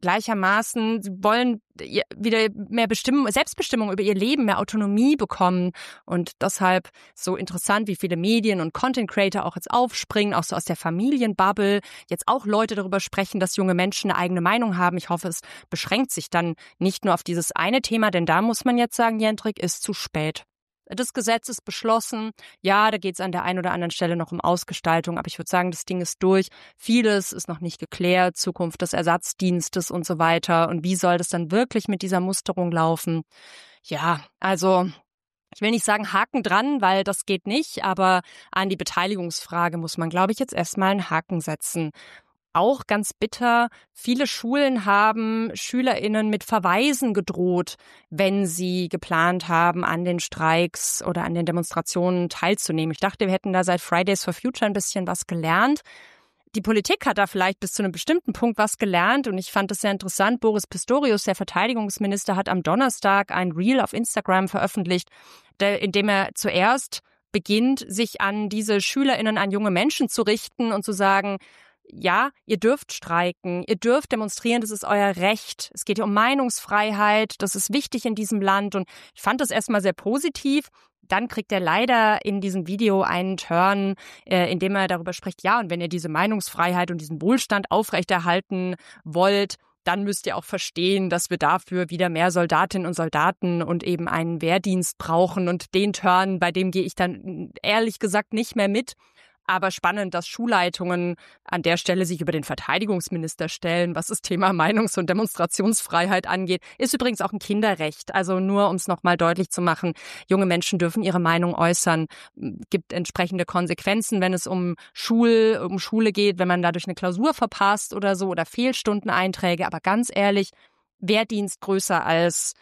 gleichermaßen, sie wollen wieder mehr Bestimmung, Selbstbestimmung über ihr Leben, mehr Autonomie bekommen. Und deshalb so interessant, wie viele Medien und Content Creator auch jetzt aufspringen, auch so aus der Familienbubble, jetzt auch Leute darüber sprechen, dass junge Menschen eine eigene Meinung haben. Ich hoffe, es beschränkt sich dann nicht nur auf dieses eine Thema, denn da muss man jetzt sagen, Jendrik, ist zu spät. Das Gesetz ist beschlossen. Ja, da geht es an der einen oder anderen Stelle noch um Ausgestaltung, aber ich würde sagen, das Ding ist durch. Vieles ist noch nicht geklärt, Zukunft des Ersatzdienstes und so weiter. Und wie soll das dann wirklich mit dieser Musterung laufen? Ja, also ich will nicht sagen Haken dran, weil das geht nicht, aber an die Beteiligungsfrage muss man, glaube ich, jetzt erstmal einen Haken setzen. Auch ganz bitter, viele Schulen haben SchülerInnen mit Verweisen gedroht, wenn sie geplant haben, an den Streiks oder an den Demonstrationen teilzunehmen. Ich dachte, wir hätten da seit Fridays for Future ein bisschen was gelernt. Die Politik hat da vielleicht bis zu einem bestimmten Punkt was gelernt und ich fand es sehr interessant. Boris Pistorius, der Verteidigungsminister, hat am Donnerstag ein Reel auf Instagram veröffentlicht, in dem er zuerst beginnt, sich an diese SchülerInnen, an junge Menschen zu richten und zu sagen, ja, ihr dürft streiken, ihr dürft demonstrieren, das ist euer Recht. Es geht hier um Meinungsfreiheit, das ist wichtig in diesem Land und ich fand das erstmal sehr positiv. Dann kriegt er leider in diesem Video einen Turn, äh, in dem er darüber spricht, ja, und wenn ihr diese Meinungsfreiheit und diesen Wohlstand aufrechterhalten wollt, dann müsst ihr auch verstehen, dass wir dafür wieder mehr Soldatinnen und Soldaten und eben einen Wehrdienst brauchen und den Turn, bei dem gehe ich dann ehrlich gesagt nicht mehr mit. Aber spannend, dass Schulleitungen an der Stelle sich über den Verteidigungsminister stellen, was das Thema Meinungs- und Demonstrationsfreiheit angeht. Ist übrigens auch ein Kinderrecht. Also nur, um es nochmal deutlich zu machen, junge Menschen dürfen ihre Meinung äußern. Gibt entsprechende Konsequenzen, wenn es um Schul, um Schule geht, wenn man dadurch eine Klausur verpasst oder so oder Fehlstundeneinträge. Aber ganz ehrlich, Wehrdienst größer als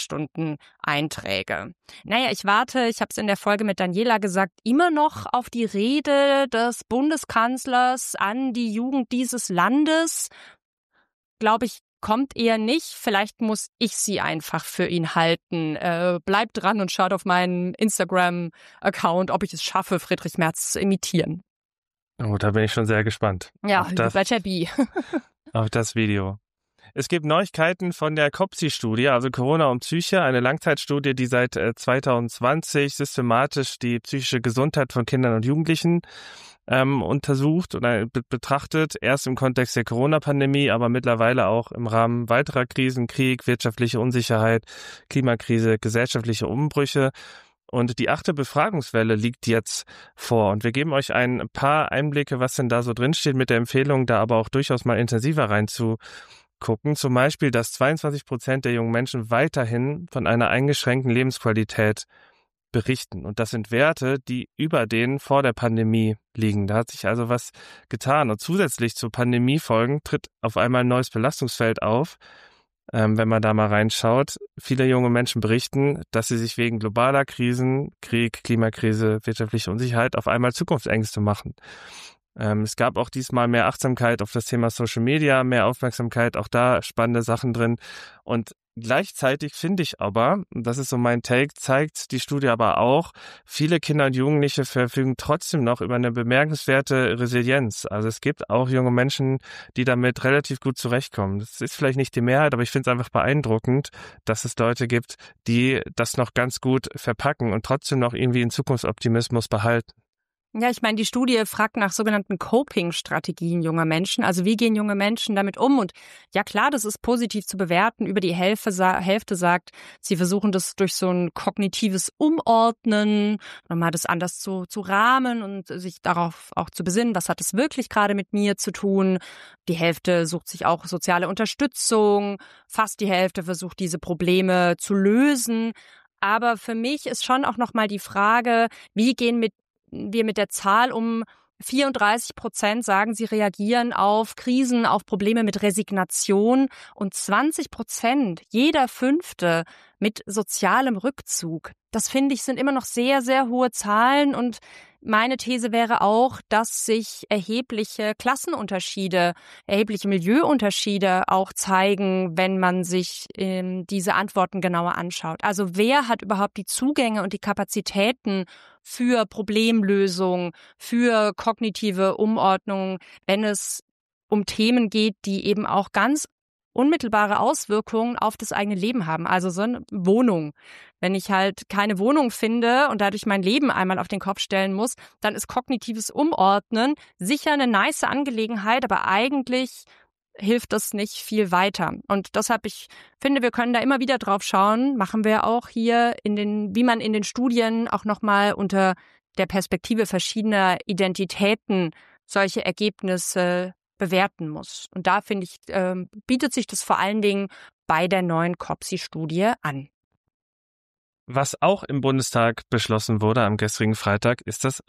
Fehlstundeneinträge. Naja, ich warte, ich habe es in der Folge mit Daniela gesagt, immer noch auf die Rede des Bundeskanzlers an die Jugend dieses Landes. Glaube ich, kommt eher nicht. Vielleicht muss ich sie einfach für ihn halten. Äh, bleibt dran und schaut auf meinen Instagram-Account, ob ich es schaffe, Friedrich Merz zu imitieren.
Oh, da bin ich schon sehr gespannt.
Ja,
auf das,
bei Chabi.
auf das Video. Es gibt Neuigkeiten von der COPSI-Studie, also Corona und Psyche, eine Langzeitstudie, die seit zwanzig zwanzig systematisch die psychische Gesundheit von Kindern und Jugendlichen ähm, untersucht und äh, betrachtet, erst im Kontext der Corona-Pandemie, aber mittlerweile auch im Rahmen weiterer Krisen, Krieg, wirtschaftliche Unsicherheit, Klimakrise, gesellschaftliche Umbrüche. Und die achte Befragungswelle liegt jetzt vor. Und wir geben euch ein paar Einblicke, was denn da so drinsteht, mit der Empfehlung, da aber auch durchaus mal intensiver reinzugucken. Zum Beispiel, dass zweiundzwanzig Prozent der jungen Menschen weiterhin von einer eingeschränkten Lebensqualität berichten. Und das sind Werte, die über denen vor der Pandemie liegen. Da hat sich also was getan. Und zusätzlich zu Pandemiefolgen tritt auf einmal ein neues Belastungsfeld auf. Ähm, wenn man da mal reinschaut, viele junge Menschen berichten, dass sie sich wegen globaler Krisen, Krieg, Klimakrise, wirtschaftliche Unsicherheit auf einmal Zukunftsängste machen. Ähm, es gab auch diesmal mehr Achtsamkeit auf das Thema Social Media, mehr Aufmerksamkeit, auch da spannende Sachen drin. Und gleichzeitig finde ich aber, und das ist so mein Take, zeigt die Studie aber auch, viele Kinder und Jugendliche verfügen trotzdem noch über eine bemerkenswerte Resilienz. Also es gibt auch junge Menschen, die damit relativ gut zurechtkommen. Das ist vielleicht nicht die Mehrheit, aber ich finde es einfach beeindruckend, dass es Leute gibt, die das noch ganz gut verpacken und trotzdem noch irgendwie einen Zukunftsoptimismus behalten.
Ja, ich meine, die Studie fragt nach sogenannten Coping-Strategien junger Menschen. Also wie gehen junge Menschen damit um? Und ja klar, das ist positiv zu bewerten. Über die Hälfte, Hälfte sagt, sie versuchen das durch so ein kognitives Umordnen, nochmal das anders zu, zu rahmen und sich darauf auch zu besinnen, was hat es wirklich gerade mit mir zu tun. Die Hälfte sucht sich auch soziale Unterstützung. Fast die Hälfte versucht, diese Probleme zu lösen. Aber für mich ist schon auch nochmal die Frage, wie gehen mit wir mit der Zahl um vierunddreißig Prozent sagen, sie reagieren auf Krisen, auf Probleme mit Resignation und zwanzig Prozent, jeder Fünfte, mit sozialem Rückzug. Das finde ich sind immer noch sehr, sehr hohe Zahlen und meine These wäre auch, dass sich erhebliche Klassenunterschiede, erhebliche Milieuunterschiede auch zeigen, wenn man sich ähm, diese Antworten genauer anschaut. Also wer hat überhaupt die Zugänge und die Kapazitäten für Problemlösung, für kognitive Umordnung, wenn es um Themen geht, die eben auch ganz unmittelbare Auswirkungen auf das eigene Leben haben. Also so eine Wohnung. Wenn ich halt keine Wohnung finde und dadurch mein Leben einmal auf den Kopf stellen muss, dann ist kognitives Umordnen sicher eine nice Angelegenheit, aber eigentlich hilft das nicht viel weiter. Und deshalb, ich finde, wir können da immer wieder drauf schauen, machen wir auch hier in den, wie man in den Studien auch nochmal unter der Perspektive verschiedener Identitäten solche Ergebnisse bewerten muss. Und da, finde ich, äh, bietet sich das vor allen Dingen bei der neuen COPSI-Studie an.
Was auch im Bundestag beschlossen wurde am gestrigen Freitag, ist das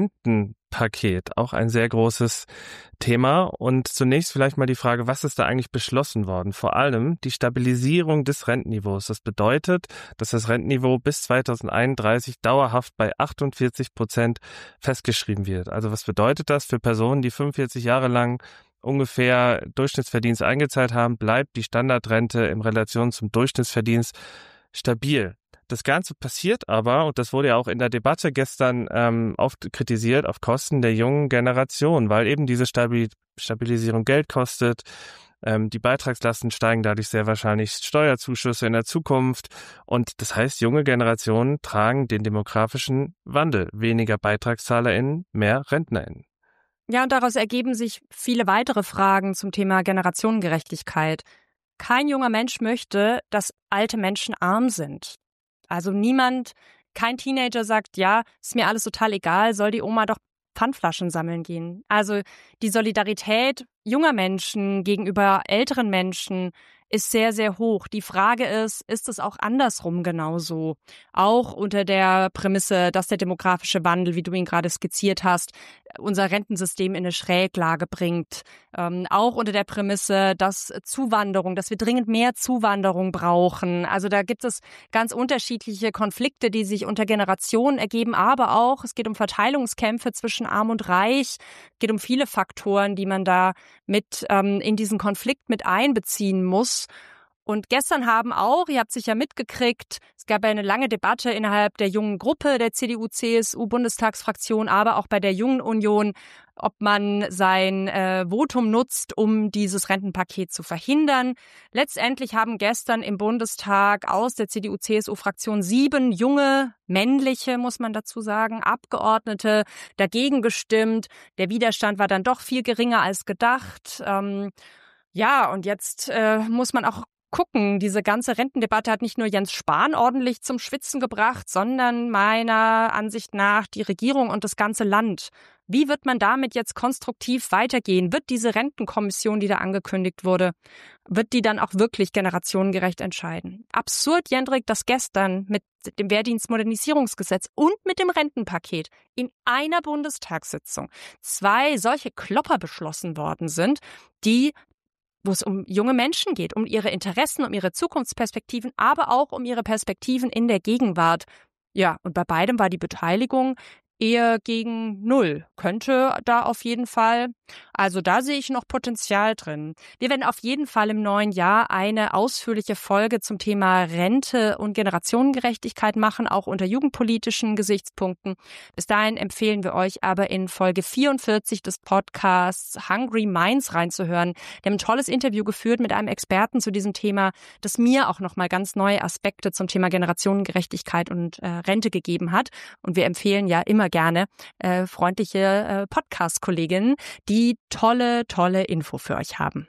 Rentenpaket. Auch ein sehr großes Thema. Und zunächst vielleicht mal die Frage, was ist da eigentlich beschlossen worden? Vor allem die Stabilisierung des Rentenniveaus. Das bedeutet, dass das Rentenniveau bis zweitausendeinunddreißig dauerhaft bei achtundvierzig Prozent festgeschrieben wird. Also was bedeutet das für Personen, die fünfundvierzig Jahre lang ungefähr Durchschnittsverdienst eingezahlt haben, bleibt die Standardrente in Relation zum Durchschnittsverdienst stabil. Das Ganze passiert aber, und das wurde ja auch in der Debatte gestern ähm, oft kritisiert, auf Kosten der jungen Generation, weil eben diese Stabil- Stabilisierung Geld kostet. Ähm, die Beitragslasten steigen dadurch sehr wahrscheinlich, Steuerzuschüsse in der Zukunft. Und das heißt, junge Generationen tragen den demografischen Wandel. Weniger BeitragszahlerInnen, mehr RentnerInnen.
Ja, und daraus ergeben sich viele weitere Fragen zum Thema Generationengerechtigkeit. Kein junger Mensch möchte, dass alte Menschen arm sind. Also niemand, kein Teenager sagt, ja, ist mir alles total egal, soll die Oma doch Pfandflaschen sammeln gehen. Also die Solidarität junger Menschen gegenüber älteren Menschen ist sehr, sehr hoch. Die Frage ist, ist es auch andersrum genauso? Auch unter der Prämisse, dass der demografische Wandel, wie du ihn gerade skizziert hast, unser Rentensystem in eine Schräglage bringt. Ähm, auch unter der Prämisse, dass Zuwanderung, dass wir dringend mehr Zuwanderung brauchen. Also da gibt es ganz unterschiedliche Konflikte, die sich unter Generationen ergeben, aber auch, es geht um Verteilungskämpfe zwischen Arm und Reich. Es geht um viele Faktoren, die man da mit ähm, in diesen Konflikt mit einbeziehen muss. Und gestern haben auch, ihr habt sicher mitgekriegt, es gab ja eine lange Debatte innerhalb der jungen Gruppe der C D U C S U-Bundestagsfraktion, aber auch bei der Jungen Union, ob man sein äh, Votum nutzt, um dieses Rentenpaket zu verhindern. Letztendlich haben gestern im Bundestag aus der C D U C S U-Fraktion sieben junge, männliche, muss man dazu sagen, Abgeordnete dagegen gestimmt. Der Widerstand war dann doch viel geringer als gedacht. Ähm, ja, und jetzt äh, muss man auch gucken, diese ganze Rentendebatte hat nicht nur Jens Spahn ordentlich zum Schwitzen gebracht, sondern meiner Ansicht nach die Regierung und das ganze Land. Wie wird man damit jetzt konstruktiv weitergehen? Wird diese Rentenkommission, die da angekündigt wurde, wird die dann auch wirklich generationengerecht entscheiden? Absurd, Jendrik, dass gestern mit dem Wehrdienstmodernisierungsgesetz und mit dem Rentenpaket in einer Bundestagssitzung zwei solche Klopper beschlossen worden sind, die wo es um junge Menschen geht, um ihre Interessen, um ihre Zukunftsperspektiven, aber auch um ihre Perspektiven in der Gegenwart. Ja, und bei beidem war die Beteiligung eher gegen Null. Könnte da auf jeden Fall, also da sehe ich noch Potenzial drin. Wir werden auf jeden Fall im neuen Jahr eine ausführliche Folge zum Thema Rente und Generationengerechtigkeit machen, auch unter jugendpolitischen Gesichtspunkten. Bis dahin empfehlen wir euch aber in Folge vierundvierzig des Podcasts Hungry Minds reinzuhören. Wir haben ein tolles Interview geführt mit einem Experten zu diesem Thema, das mir auch nochmal ganz neue Aspekte zum Thema Generationengerechtigkeit und äh, Rente gegeben hat. Und wir empfehlen ja immer gerne äh, freundliche äh, Podcast-Kolleginnen, die tolle, tolle Info für euch haben.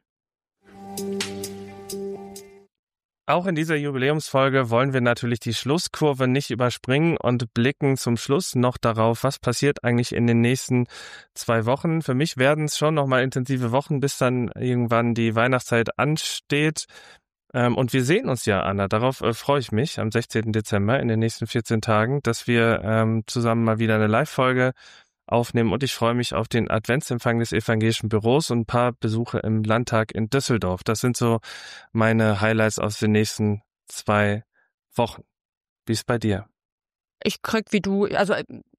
Auch in dieser Jubiläumsfolge wollen wir natürlich die Schlusskurve nicht überspringen und blicken zum Schluss noch darauf, was passiert eigentlich in den nächsten zwei Wochen. Für mich werden es schon nochmal intensive Wochen, bis dann irgendwann die Weihnachtszeit ansteht. Und wir sehen uns ja, Anna, darauf äh, freue ich mich am sechzehnten Dezember in den nächsten vierzehn Tagen, dass wir ähm, zusammen mal wieder eine Live-Folge aufnehmen und ich freue mich auf den Adventsempfang des Evangelischen Büros und ein paar Besuche im Landtag in Düsseldorf. Das sind so meine Highlights aus den nächsten zwei Wochen. Wie ist bei dir?
Ich krieg wie du, also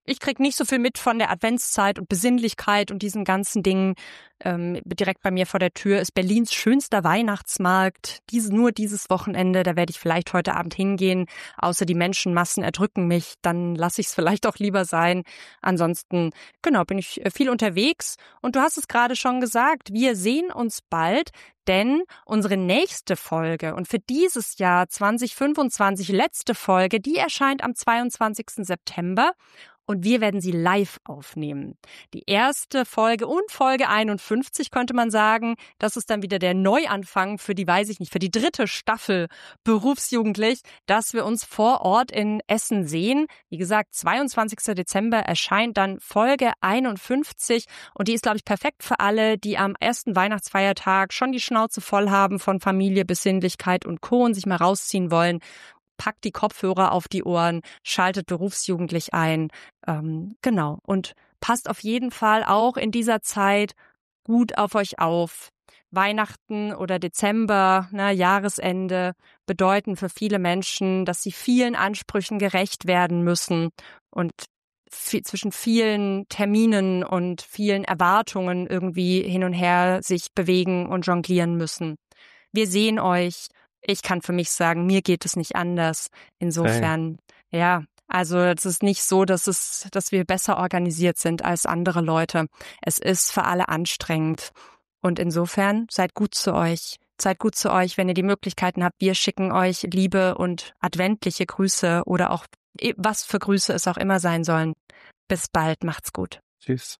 ich krieg nicht so viel mit von der Adventszeit und Besinnlichkeit und diesen ganzen Dingen. Ähm, direkt bei mir vor der Tür ist Berlins schönster Weihnachtsmarkt. Diese, nur dieses Wochenende, da werde ich vielleicht heute Abend hingehen. Außer die Menschenmassen erdrücken mich, dann lasse ich es vielleicht auch lieber sein. Ansonsten, genau, bin ich viel unterwegs. Und du hast es gerade schon gesagt, wir sehen uns bald, denn unsere nächste Folge und für dieses Jahr zwanzig fünfundzwanzig letzte Folge, die erscheint am zweiundzwanzigsten September. Und wir werden sie live aufnehmen. Die erste Folge und Folge einundfünfzig könnte man sagen, das ist dann wieder der Neuanfang für die, weiß ich nicht, für die dritte Staffel Berufsjugendlich, dass wir uns vor Ort in Essen sehen. Wie gesagt, zweiundzwanzigsten Dezember erscheint dann Folge einundfünfzig und die ist, glaube ich, perfekt für alle, die am ersten Weihnachtsfeiertag schon die Schnauze voll haben von Familie, Besinnlichkeit und Co. und sich mal rausziehen wollen. Packt die Kopfhörer auf die Ohren, schaltet berufsjugendlich ein. Ähm, genau. Und passt auf jeden Fall auch in dieser Zeit gut auf euch auf. Weihnachten oder Dezember, ne, Jahresende bedeuten für viele Menschen, dass sie vielen Ansprüchen gerecht werden müssen und viel, zwischen vielen Terminen und vielen Erwartungen irgendwie hin und her sich bewegen und jonglieren müssen. Wir sehen euch. Ich kann für mich sagen, mir geht es nicht anders. Insofern, hey. ja, also es ist nicht so, dass es, dass wir besser organisiert sind als andere Leute. Es ist für alle anstrengend. Und insofern seid gut zu euch. Seid gut zu euch, wenn ihr die Möglichkeiten habt. Wir schicken euch Liebe und adventliche Grüße oder auch was für Grüße es auch immer sein sollen. Bis bald, macht's gut.
Tschüss.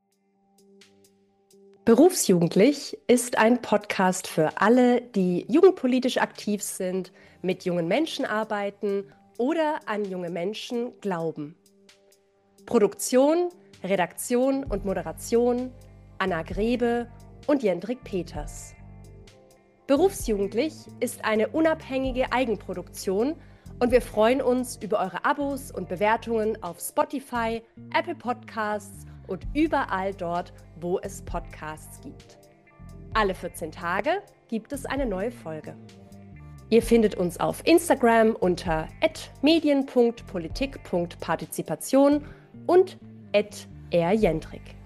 Berufsjugendlich ist ein Podcast für alle, die jugendpolitisch aktiv sind, mit jungen Menschen arbeiten oder an junge Menschen glauben. Produktion, Redaktion und Moderation Anna Grebe und Jendrik Peters. Berufsjugendlich ist eine unabhängige Eigenproduktion und wir freuen uns über eure Abos und Bewertungen auf Spotify, Apple Podcasts und überall dort, wo es Podcasts gibt. Alle vierzehn Tage gibt es eine neue Folge. Ihr findet uns auf Instagram unter at medien punkt politik punkt partizipation und at erjendrik.